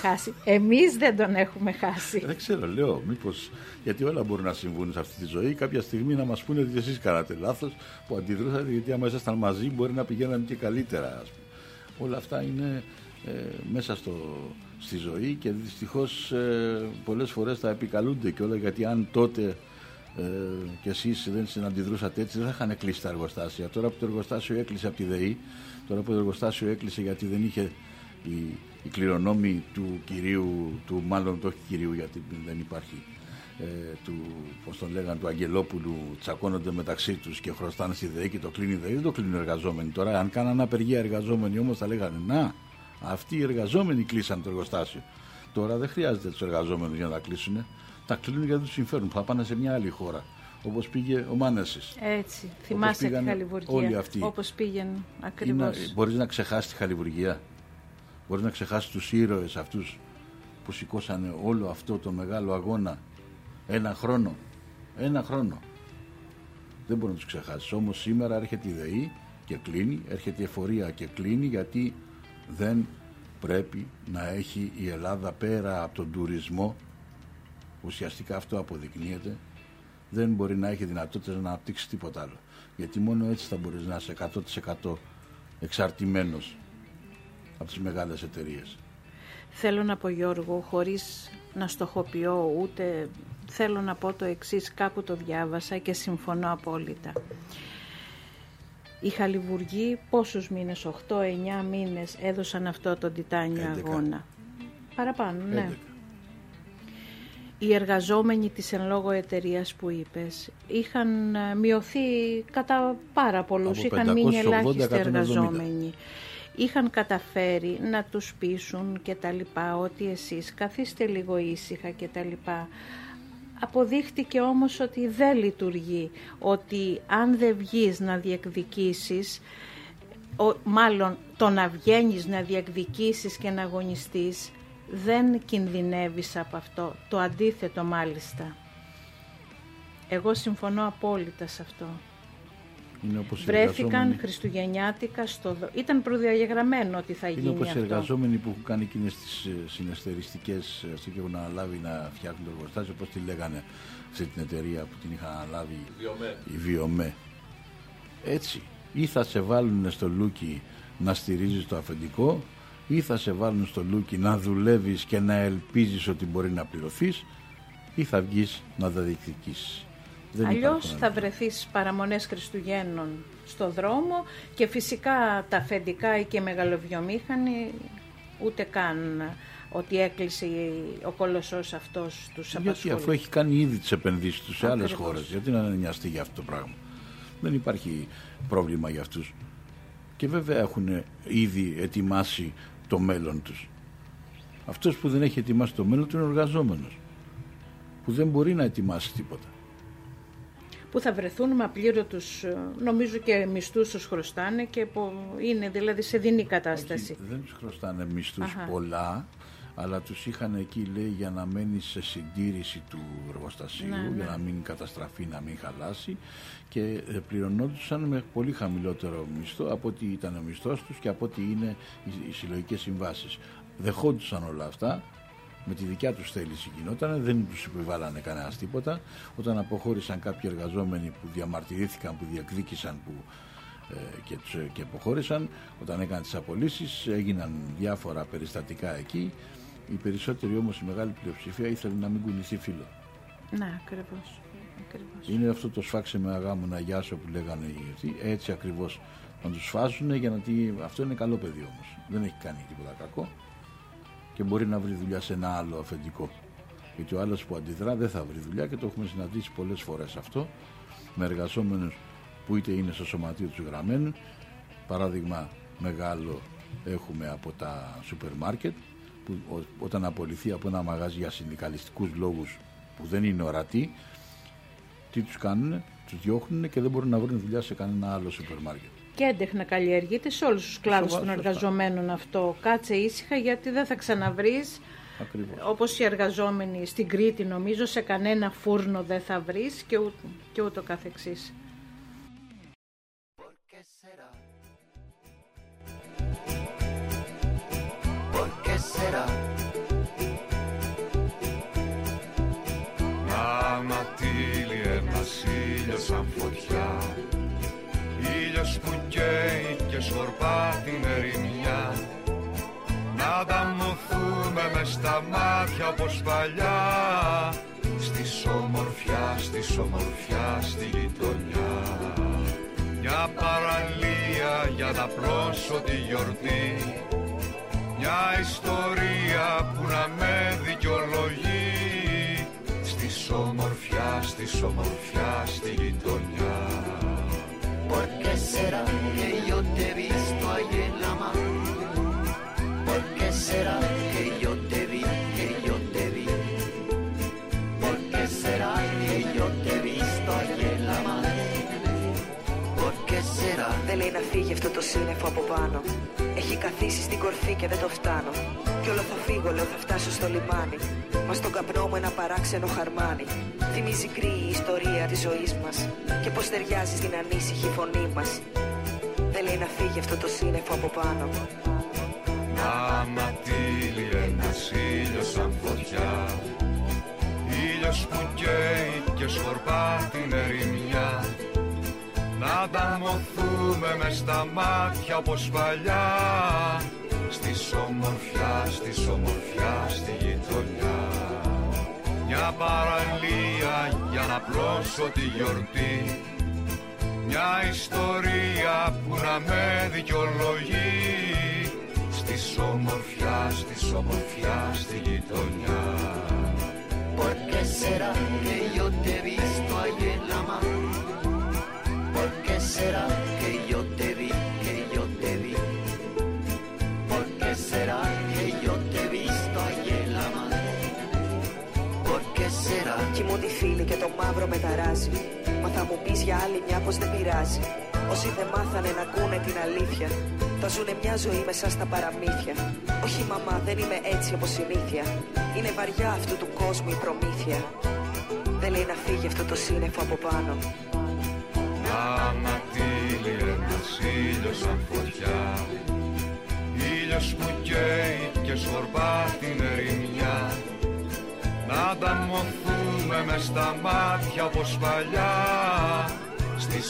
τον έχουμε χάσει. Δεν ξέρω, λέω, μήπως, γιατί όλα μπορούν να συμβούν σε αυτή τη ζωή, κάποια στιγμή να μας πούνε ότι εσείς κάνατε λάθος που αντιδρούσατε, γιατί άμα ήσασταν μαζί μπορεί να πηγαίναμε και καλύτερα, ας πούμε. Όλα αυτά είναι μέσα στη ζωή και δυστυχώς πολλές φορές θα επικαλούνται και όλα, γιατί αν τότε και εσείς δεν συναντιδρούσατε έτσι, δεν θα είχαν κλείσει τα εργοστάσια. Τώρα που το εργοστάσιο έκλεισε από τη ΔΕΗ, τώρα που το εργοστάσιο έκλεισε γιατί δεν είχε η κληρονόμη του κυρίου, μάλλον το όχι κυρίου γιατί δεν υπάρχει, πώς τον λέγανε, του Αγγελόπουλου, τσακώνονται μεταξύ τους και χρωστάνε στη ΔΕΗ και το κλείνει η ΔΕΗ. Δεν το κλείνουν οι εργαζόμενοι. Τώρα, αν κάνανε απεργία εργαζόμενοι όμως, θα λέγανε να, αυτοί οι εργαζόμενοι κλείσαν το εργοστάσιο. Τώρα δεν χρειάζεται τους εργαζόμενους για να τα κλείσουν. Τα κλείνουν γιατί τους συμφέρουν. Θα πάνε σε μια άλλη χώρα. Όπως πήγε ο Μάνεσης. Έτσι. Θυμάσαι τη Χαλιβουργία. Όλοι αυτοί. Όπως πήγαινε ακριβώς. Μπορείς να ξεχάσεις τη Χαλιβουργία. Μπορείς να ξεχάσεις τους ήρωες αυτούς που σηκώσανε όλο αυτό το μεγάλο αγώνα. Ένα χρόνο. Δεν μπορεί να τους ξεχάσεις. Όμως σήμερα έρχεται η ΔΕΗ και κλείνει, έρχεται η εφορία και κλείνει, γιατί δεν πρέπει να έχει η Ελλάδα, πέρα από τον τουρισμό, ουσιαστικά αυτό αποδεικνύεται, δεν μπορεί να έχει δυνατότητες να αναπτύξει τίποτα άλλο. Γιατί μόνο έτσι θα μπορείς να είσαι 100% εξαρτημένος από τις μεγάλες εταιρείες. Θέλω να πω, Γιώργο, χωρίς να στοχοποιώ ούτε, θέλω να πω το εξής, κάπου το διάβασα και συμφωνώ απόλυτα. Οι Χαλιβουργοί πόσους μήνες, 8-9 μήνες έδωσαν αυτό τον τιτάνιο αγώνα. Παραπάνω, ναι. 11. Οι εργαζόμενοι της εν λόγω εταιρείας που είπες είχαν μειωθεί κατά πάρα πολλούς, είχαν μείνει ελάχιστοι εργαζόμενοι. Είχαν καταφέρει να τους πείσουν και τα λοιπά, ότι εσείς καθίστε λίγο ήσυχα και τα λοιπά. Αποδείχτηκε όμως ότι δεν λειτουργεί, ότι αν δεν βγεις να διεκδικήσεις, μάλλον το να βγαίνεις να διεκδικήσεις και να αγωνιστείς, δεν κινδυνεύεις από αυτό, το αντίθετο μάλιστα. Εγώ συμφωνώ απόλυτα σε αυτό. Βρέθηκαν χριστουγεννιάτικα ήταν προδιαγεγραμμένο ότι θα γίνει αυτό. Είναι όπως οι εργαζόμενοι που έχουν κάνει εκείνες τις συνεστεριστικές, αυτοί και έχουν αναλάβει να φτιάχνουν το εργοστάσιο, όπως τη λέγανε αυτή την εταιρεία που την είχαν αναλάβει, η Βιομέ. Έτσι, ή θα σε βάλουν στο λούκι να στηρίζεις το αφεντικό, ή θα σε βάλουν στο λούκι να δουλεύεις και να ελπίζεις ότι μπορεί να πληρωθείς, ή θα βγεις να τα διεκδικήσεις. Αλλιώς θα βρεθείς παραμονές Χριστουγέννων στο δρόμο και φυσικά τα αφεντικά ή και μεγαλοβιομήχανοι ούτε καν ότι έκλεισε ο κολοσσός αυτός τους απασχολεί. Γιατί αφού έχει κάνει ήδη τις επενδύσεις του σε άλλες χώρες, γιατί να νοιαστεί για αυτό το πράγμα. Δεν υπάρχει πρόβλημα για αυτούς. Και βέβαια έχουν ήδη ετοιμάσει το μέλλον τους. Αυτός που δεν έχει ετοιμάσει το μέλλον του είναι ο εργαζόμενος, που δεν μπορεί να ετοιμάσει τίποτα. Που θα βρεθούν με απλήρωτους, νομίζω και μισθούς τους χρωστάνε και είναι δηλαδή σε δεινή κατάσταση. Όχι, δεν τους χρωστάνε μισθούς πολλά, αλλά τους είχαν εκεί, λέει, για να μένει σε συντήρηση του εργοστασίου, για να μην καταστραφεί, να μην χαλάσει, και πληρωνόντουσαν με πολύ χαμηλότερο μισθό από ό,τι ήταν ο μισθός τους και από ό,τι είναι οι συλλογικές συμβάσεις. Δεχόντουσαν όλα αυτά. Με τη δικιά τους θέληση γινόταν, δεν τους επιβάλλανε κανένας τίποτα. Όταν αποχώρησαν κάποιοι εργαζόμενοι που διαμαρτυρήθηκαν, που διεκδίκησαν και αποχώρησαν, όταν έκαναν τις απολύσεις, έγιναν διάφορα περιστατικά εκεί. Οι περισσότεροι όμως, η μεγάλη πλειοψηφία, ήθελαν να μην κουνηθεί φύλλο. Ναι, ακριβώς. Είναι αυτό το σφάξε με αγάμωνα γιάσο που λέγανε οι, έτσι ακριβώς, να τους σφάζουν, γιατί αυτό είναι καλό παιδί όμως. Δεν έχει κάνει τίποτα κακό. Και μπορεί να βρει δουλειά σε ένα άλλο αφεντικό. Γιατί ο άλλος που αντιδρά δεν θα βρει δουλειά, και το έχουμε συναντήσει πολλές φορές αυτό, με εργαζόμενους που είτε είναι στο σωματείο του γραμμένου. Παράδειγμα μεγάλο έχουμε από τα σούπερ μάρκετ, που όταν απολυθεί από ένα μαγάζι για συνδικαλιστικούς λόγους που δεν είναι ορατοί, τι τους κάνουνε, τους διώχνουν και δεν μπορούν να βρουν δουλειά σε κανένα άλλο σούπερ μάρκετ. Και έντεχνα καλλιεργείται σε όλους τους κλάδους των εργαζομένων αυτό. Κάτσε ήσυχα, γιατί δεν θα ξαναβρεις. Ακριβώς. Όπως οι εργαζόμενοι στην Κρήτη, νομίζω, σε κανένα φούρνο δεν θα βρεις και ούτω καθεξής. Ανατείλει ένας ήλιος σαν φωτιά, ήλιος που καίει και σκορπά την ερημιά. Να ανταμωθούμε μες στα μάτια όπως παλιά, στη ομορφιά, στη γειτονιά. Μια παραλία για να πρόσω τη γιορτή, μια ιστορία που να με δικαιολογεί, στη ομορφιά στη γειτονιά. ¿Por qué será que yo te he visto ahí en la mano? ¿Por qué será que yo te vi, que yo te vi? ¿Por qué será que yo te he visto ahí en la mano? ¿Por qué será? Δεν λέει να φύγει αυτό το σύννεφο από πάνω. Έχει καθίσει στην κορφή και δεν το φτάνω. Κι όλο θα φύγω, λέω θα φτάσω στο λιμάνι. Μα στον καπνό μου ένα παράξενο χαρμάνι. Θυμίζει κρύη η ιστορία της ζωής μας. Και πως ταιριάζει στην ανήσυχη φωνή μας. Δεν λέει να φύγει αυτό το σύννεφο από πάνω. Να ανατείλει ένας ήλιος σαν φωτιά. Ήλιος που καίει και σκορπά την ερημιά. Να ανταμωθούμε μες στα μάτια όπως παλιά. Στις ομορφιά στη γειτονιά. Μια παραλία για να πλώσω τη γιορτή. Μια ιστορία που να με δικαιολογεί. Στις ομορφιά στη γειτονιά. ¿Por qué será que yo te he visto ahí en la mano? ¿Por qué será que yo te vi, que yo te vi? ¿Por qué será que yo te he visto ahí en la mano? ¿Por qué será? Κοιμούνται οι φίλοι και το μαύρο με ταράζει. Μα θα μου πεις για άλλη μια πως δεν πειράζει. Όσοι δεν μάθανε να ακούνε την αλήθεια, θα ζουνε μια ζωή μέσα στα παραμύθια. Όχι μαμά, δεν είμαι έτσι όπως συνήθεια. Είναι βαριά αυτού του κόσμου η προμήθεια. Δεν λέει να φύγει αυτό το σύννεφο από πάνω. Να ανατείλει ένας ήλιος σαν φωτιά. Ήλιος που καίει και σκορπά την ερημιά. Να ανταμωθούμε μες στα μάτια όπως παλιά. Στις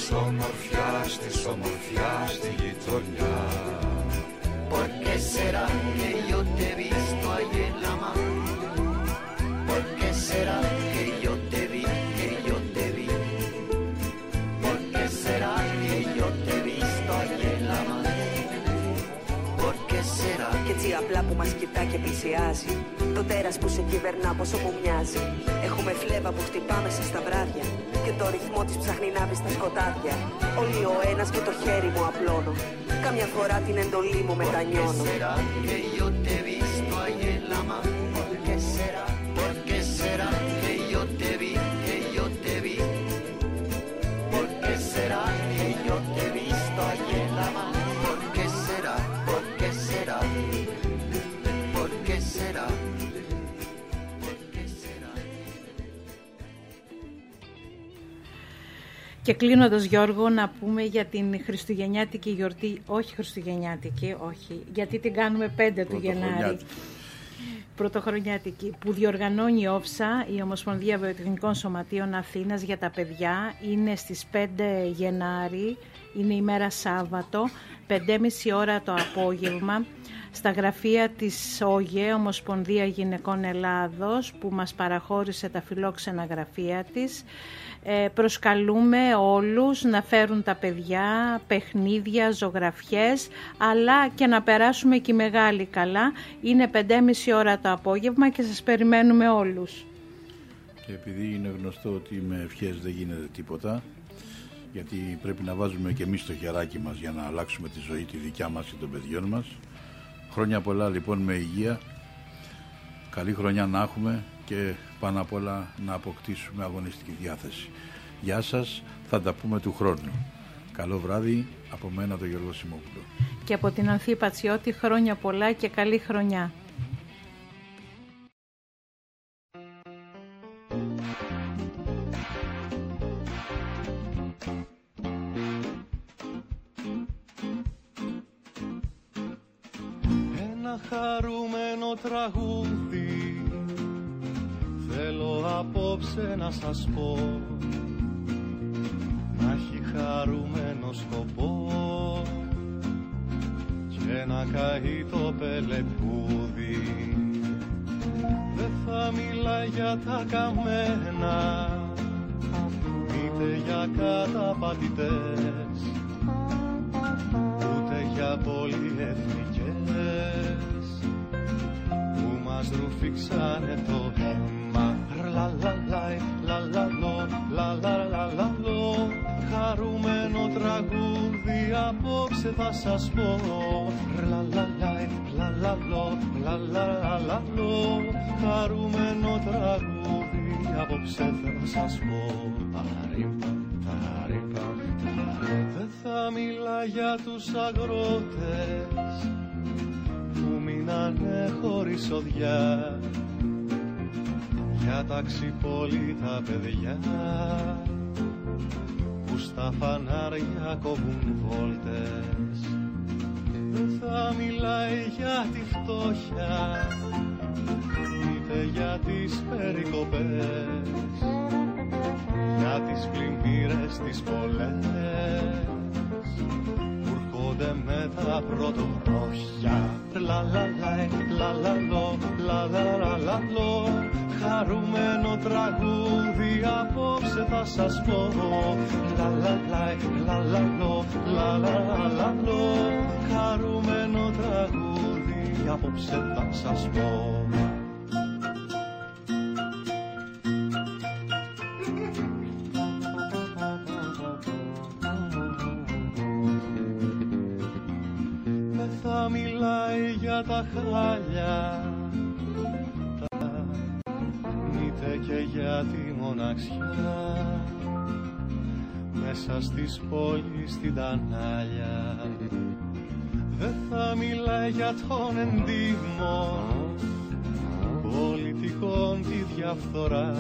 ομορφιά στη γειτονιά. ¿Por qué será que yo te he visto ahí en la mano? ¿Por qué será que yo te vi, que yo te vi? ¿Por qué será que yo te he visto ahí en la mano? ¿Por qué será? Κι έτσι απλά που μας κοιτά και πλησιάζει. Το τέρας που σε κυβερνά πόσο μου μοιάζει. Έχουμε φλέβα που χτυπά μέσα στα βράδια. Και το ρυθμό της ψάχνει να βρει στα σκοτάδια. Όλοι ο ένας και το χέρι μου απλώνω. Καμιά φορά την εντολή μου μετανιώνω. Και κλείνοντας, Γιώργο, να πούμε για την χριστουγεννιάτικη γιορτή, όχι χριστουγεννιάτικη, όχι, γιατί την κάνουμε 5 του Γενάρη, πρωτοχρονιάτικη, που διοργανώνει η ΟΦΣΑ, η Ομοσπονδία Βιοτεχνικών Σωματείων Αθήνας, για τα παιδιά. Είναι στις 5 Γενάρη, είναι ημέρα Σάββατο, 5:30 ώρα το απόγευμα, στα γραφεία της ΟΓΕ, Ομοσπονδία Γυναικών Ελλάδος, που μας παραχώρησε τα φιλόξενα γραφεία της. Προσκαλούμε όλους να φέρουν τα παιδιά, παιχνίδια, ζωγραφιές, αλλά και να περάσουμε και μεγάλη καλά. Είναι 5:30 ώρα το απόγευμα και σας περιμένουμε όλους. Και επειδή είναι γνωστό ότι με ευχές δεν γίνεται τίποτα, γιατί πρέπει να βάζουμε και εμείς το χεράκι μας για να αλλάξουμε τη ζωή τη δικιά μας και των παιδιών μας. Χρόνια πολλά λοιπόν με υγεία, καλή χρονιά να έχουμε και πάνω απ' όλα να αποκτήσουμε αγωνιστική διάθεση. Γεια σας, θα τα πούμε του χρόνου. Καλό βράδυ από μένα, τον Γιώργο Σιμόπουλο. Και από την Ανθή Πατσιώτη, χρόνια πολλά και καλή χρονιά. Ένα χαρούμενο τραγούδι θέλω απόψε να σας πω, να έχει χαρούμενο σκοπό και να καεί το πελεκούδι. Δεν θα μιλά για τα καμένα, είτε για καταπατητές, ούτε για πολυεθνικές που μας ρουφήξανε το αίμα. Λα λα λα λα λα λα απόψε θα σας πω. Λαλαλάι, λαλαλό, λαλαλαλό, χαρούμενο τραγούδι απόψε θα σας πω. Δεν θα μιλά για τους αγρότες που μείνανε χωρίς οδιά, για τα ξυπόλυτα παιδιά που στα φανάρια κόβουν βόλτες. Δεν θα μιλάει για τη φτώχεια είτε για τις περικοπές, για τις πλημμύρες τις πολλές που έρχονται με τα πρωτορόχια. Λαλαλάι, λαλαλό, λαλαλαλό, χαρούμενο τραγούδι απόψε θα σας πω. Λαλαλάι, λαλαλό, λαλαλαλό, χαρούμενο τραγούδι απόψε θα σας πω. Μιλάει για τα χάλια είτε και για τη μοναξιά μέσα στις πόλεις στην τανάλια. Δεν θα μιλάει για τον εντύμο πολιτικών τη διαφθορά,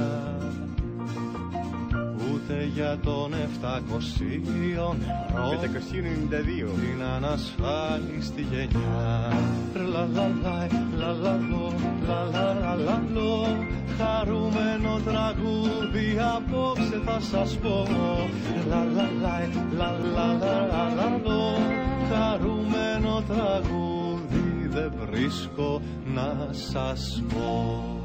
ούτε για τον 700 ευρώ την ανασφάλιστη γενιά. Λαλαλάι, λαλαλό, λαλαλαλό, χαρούμενο τραγούδι απόψε θα σας πω. Λαλαλάι, λαλαλαλό, χαρούμενο τραγούδι δεν βρίσκω να σας πω.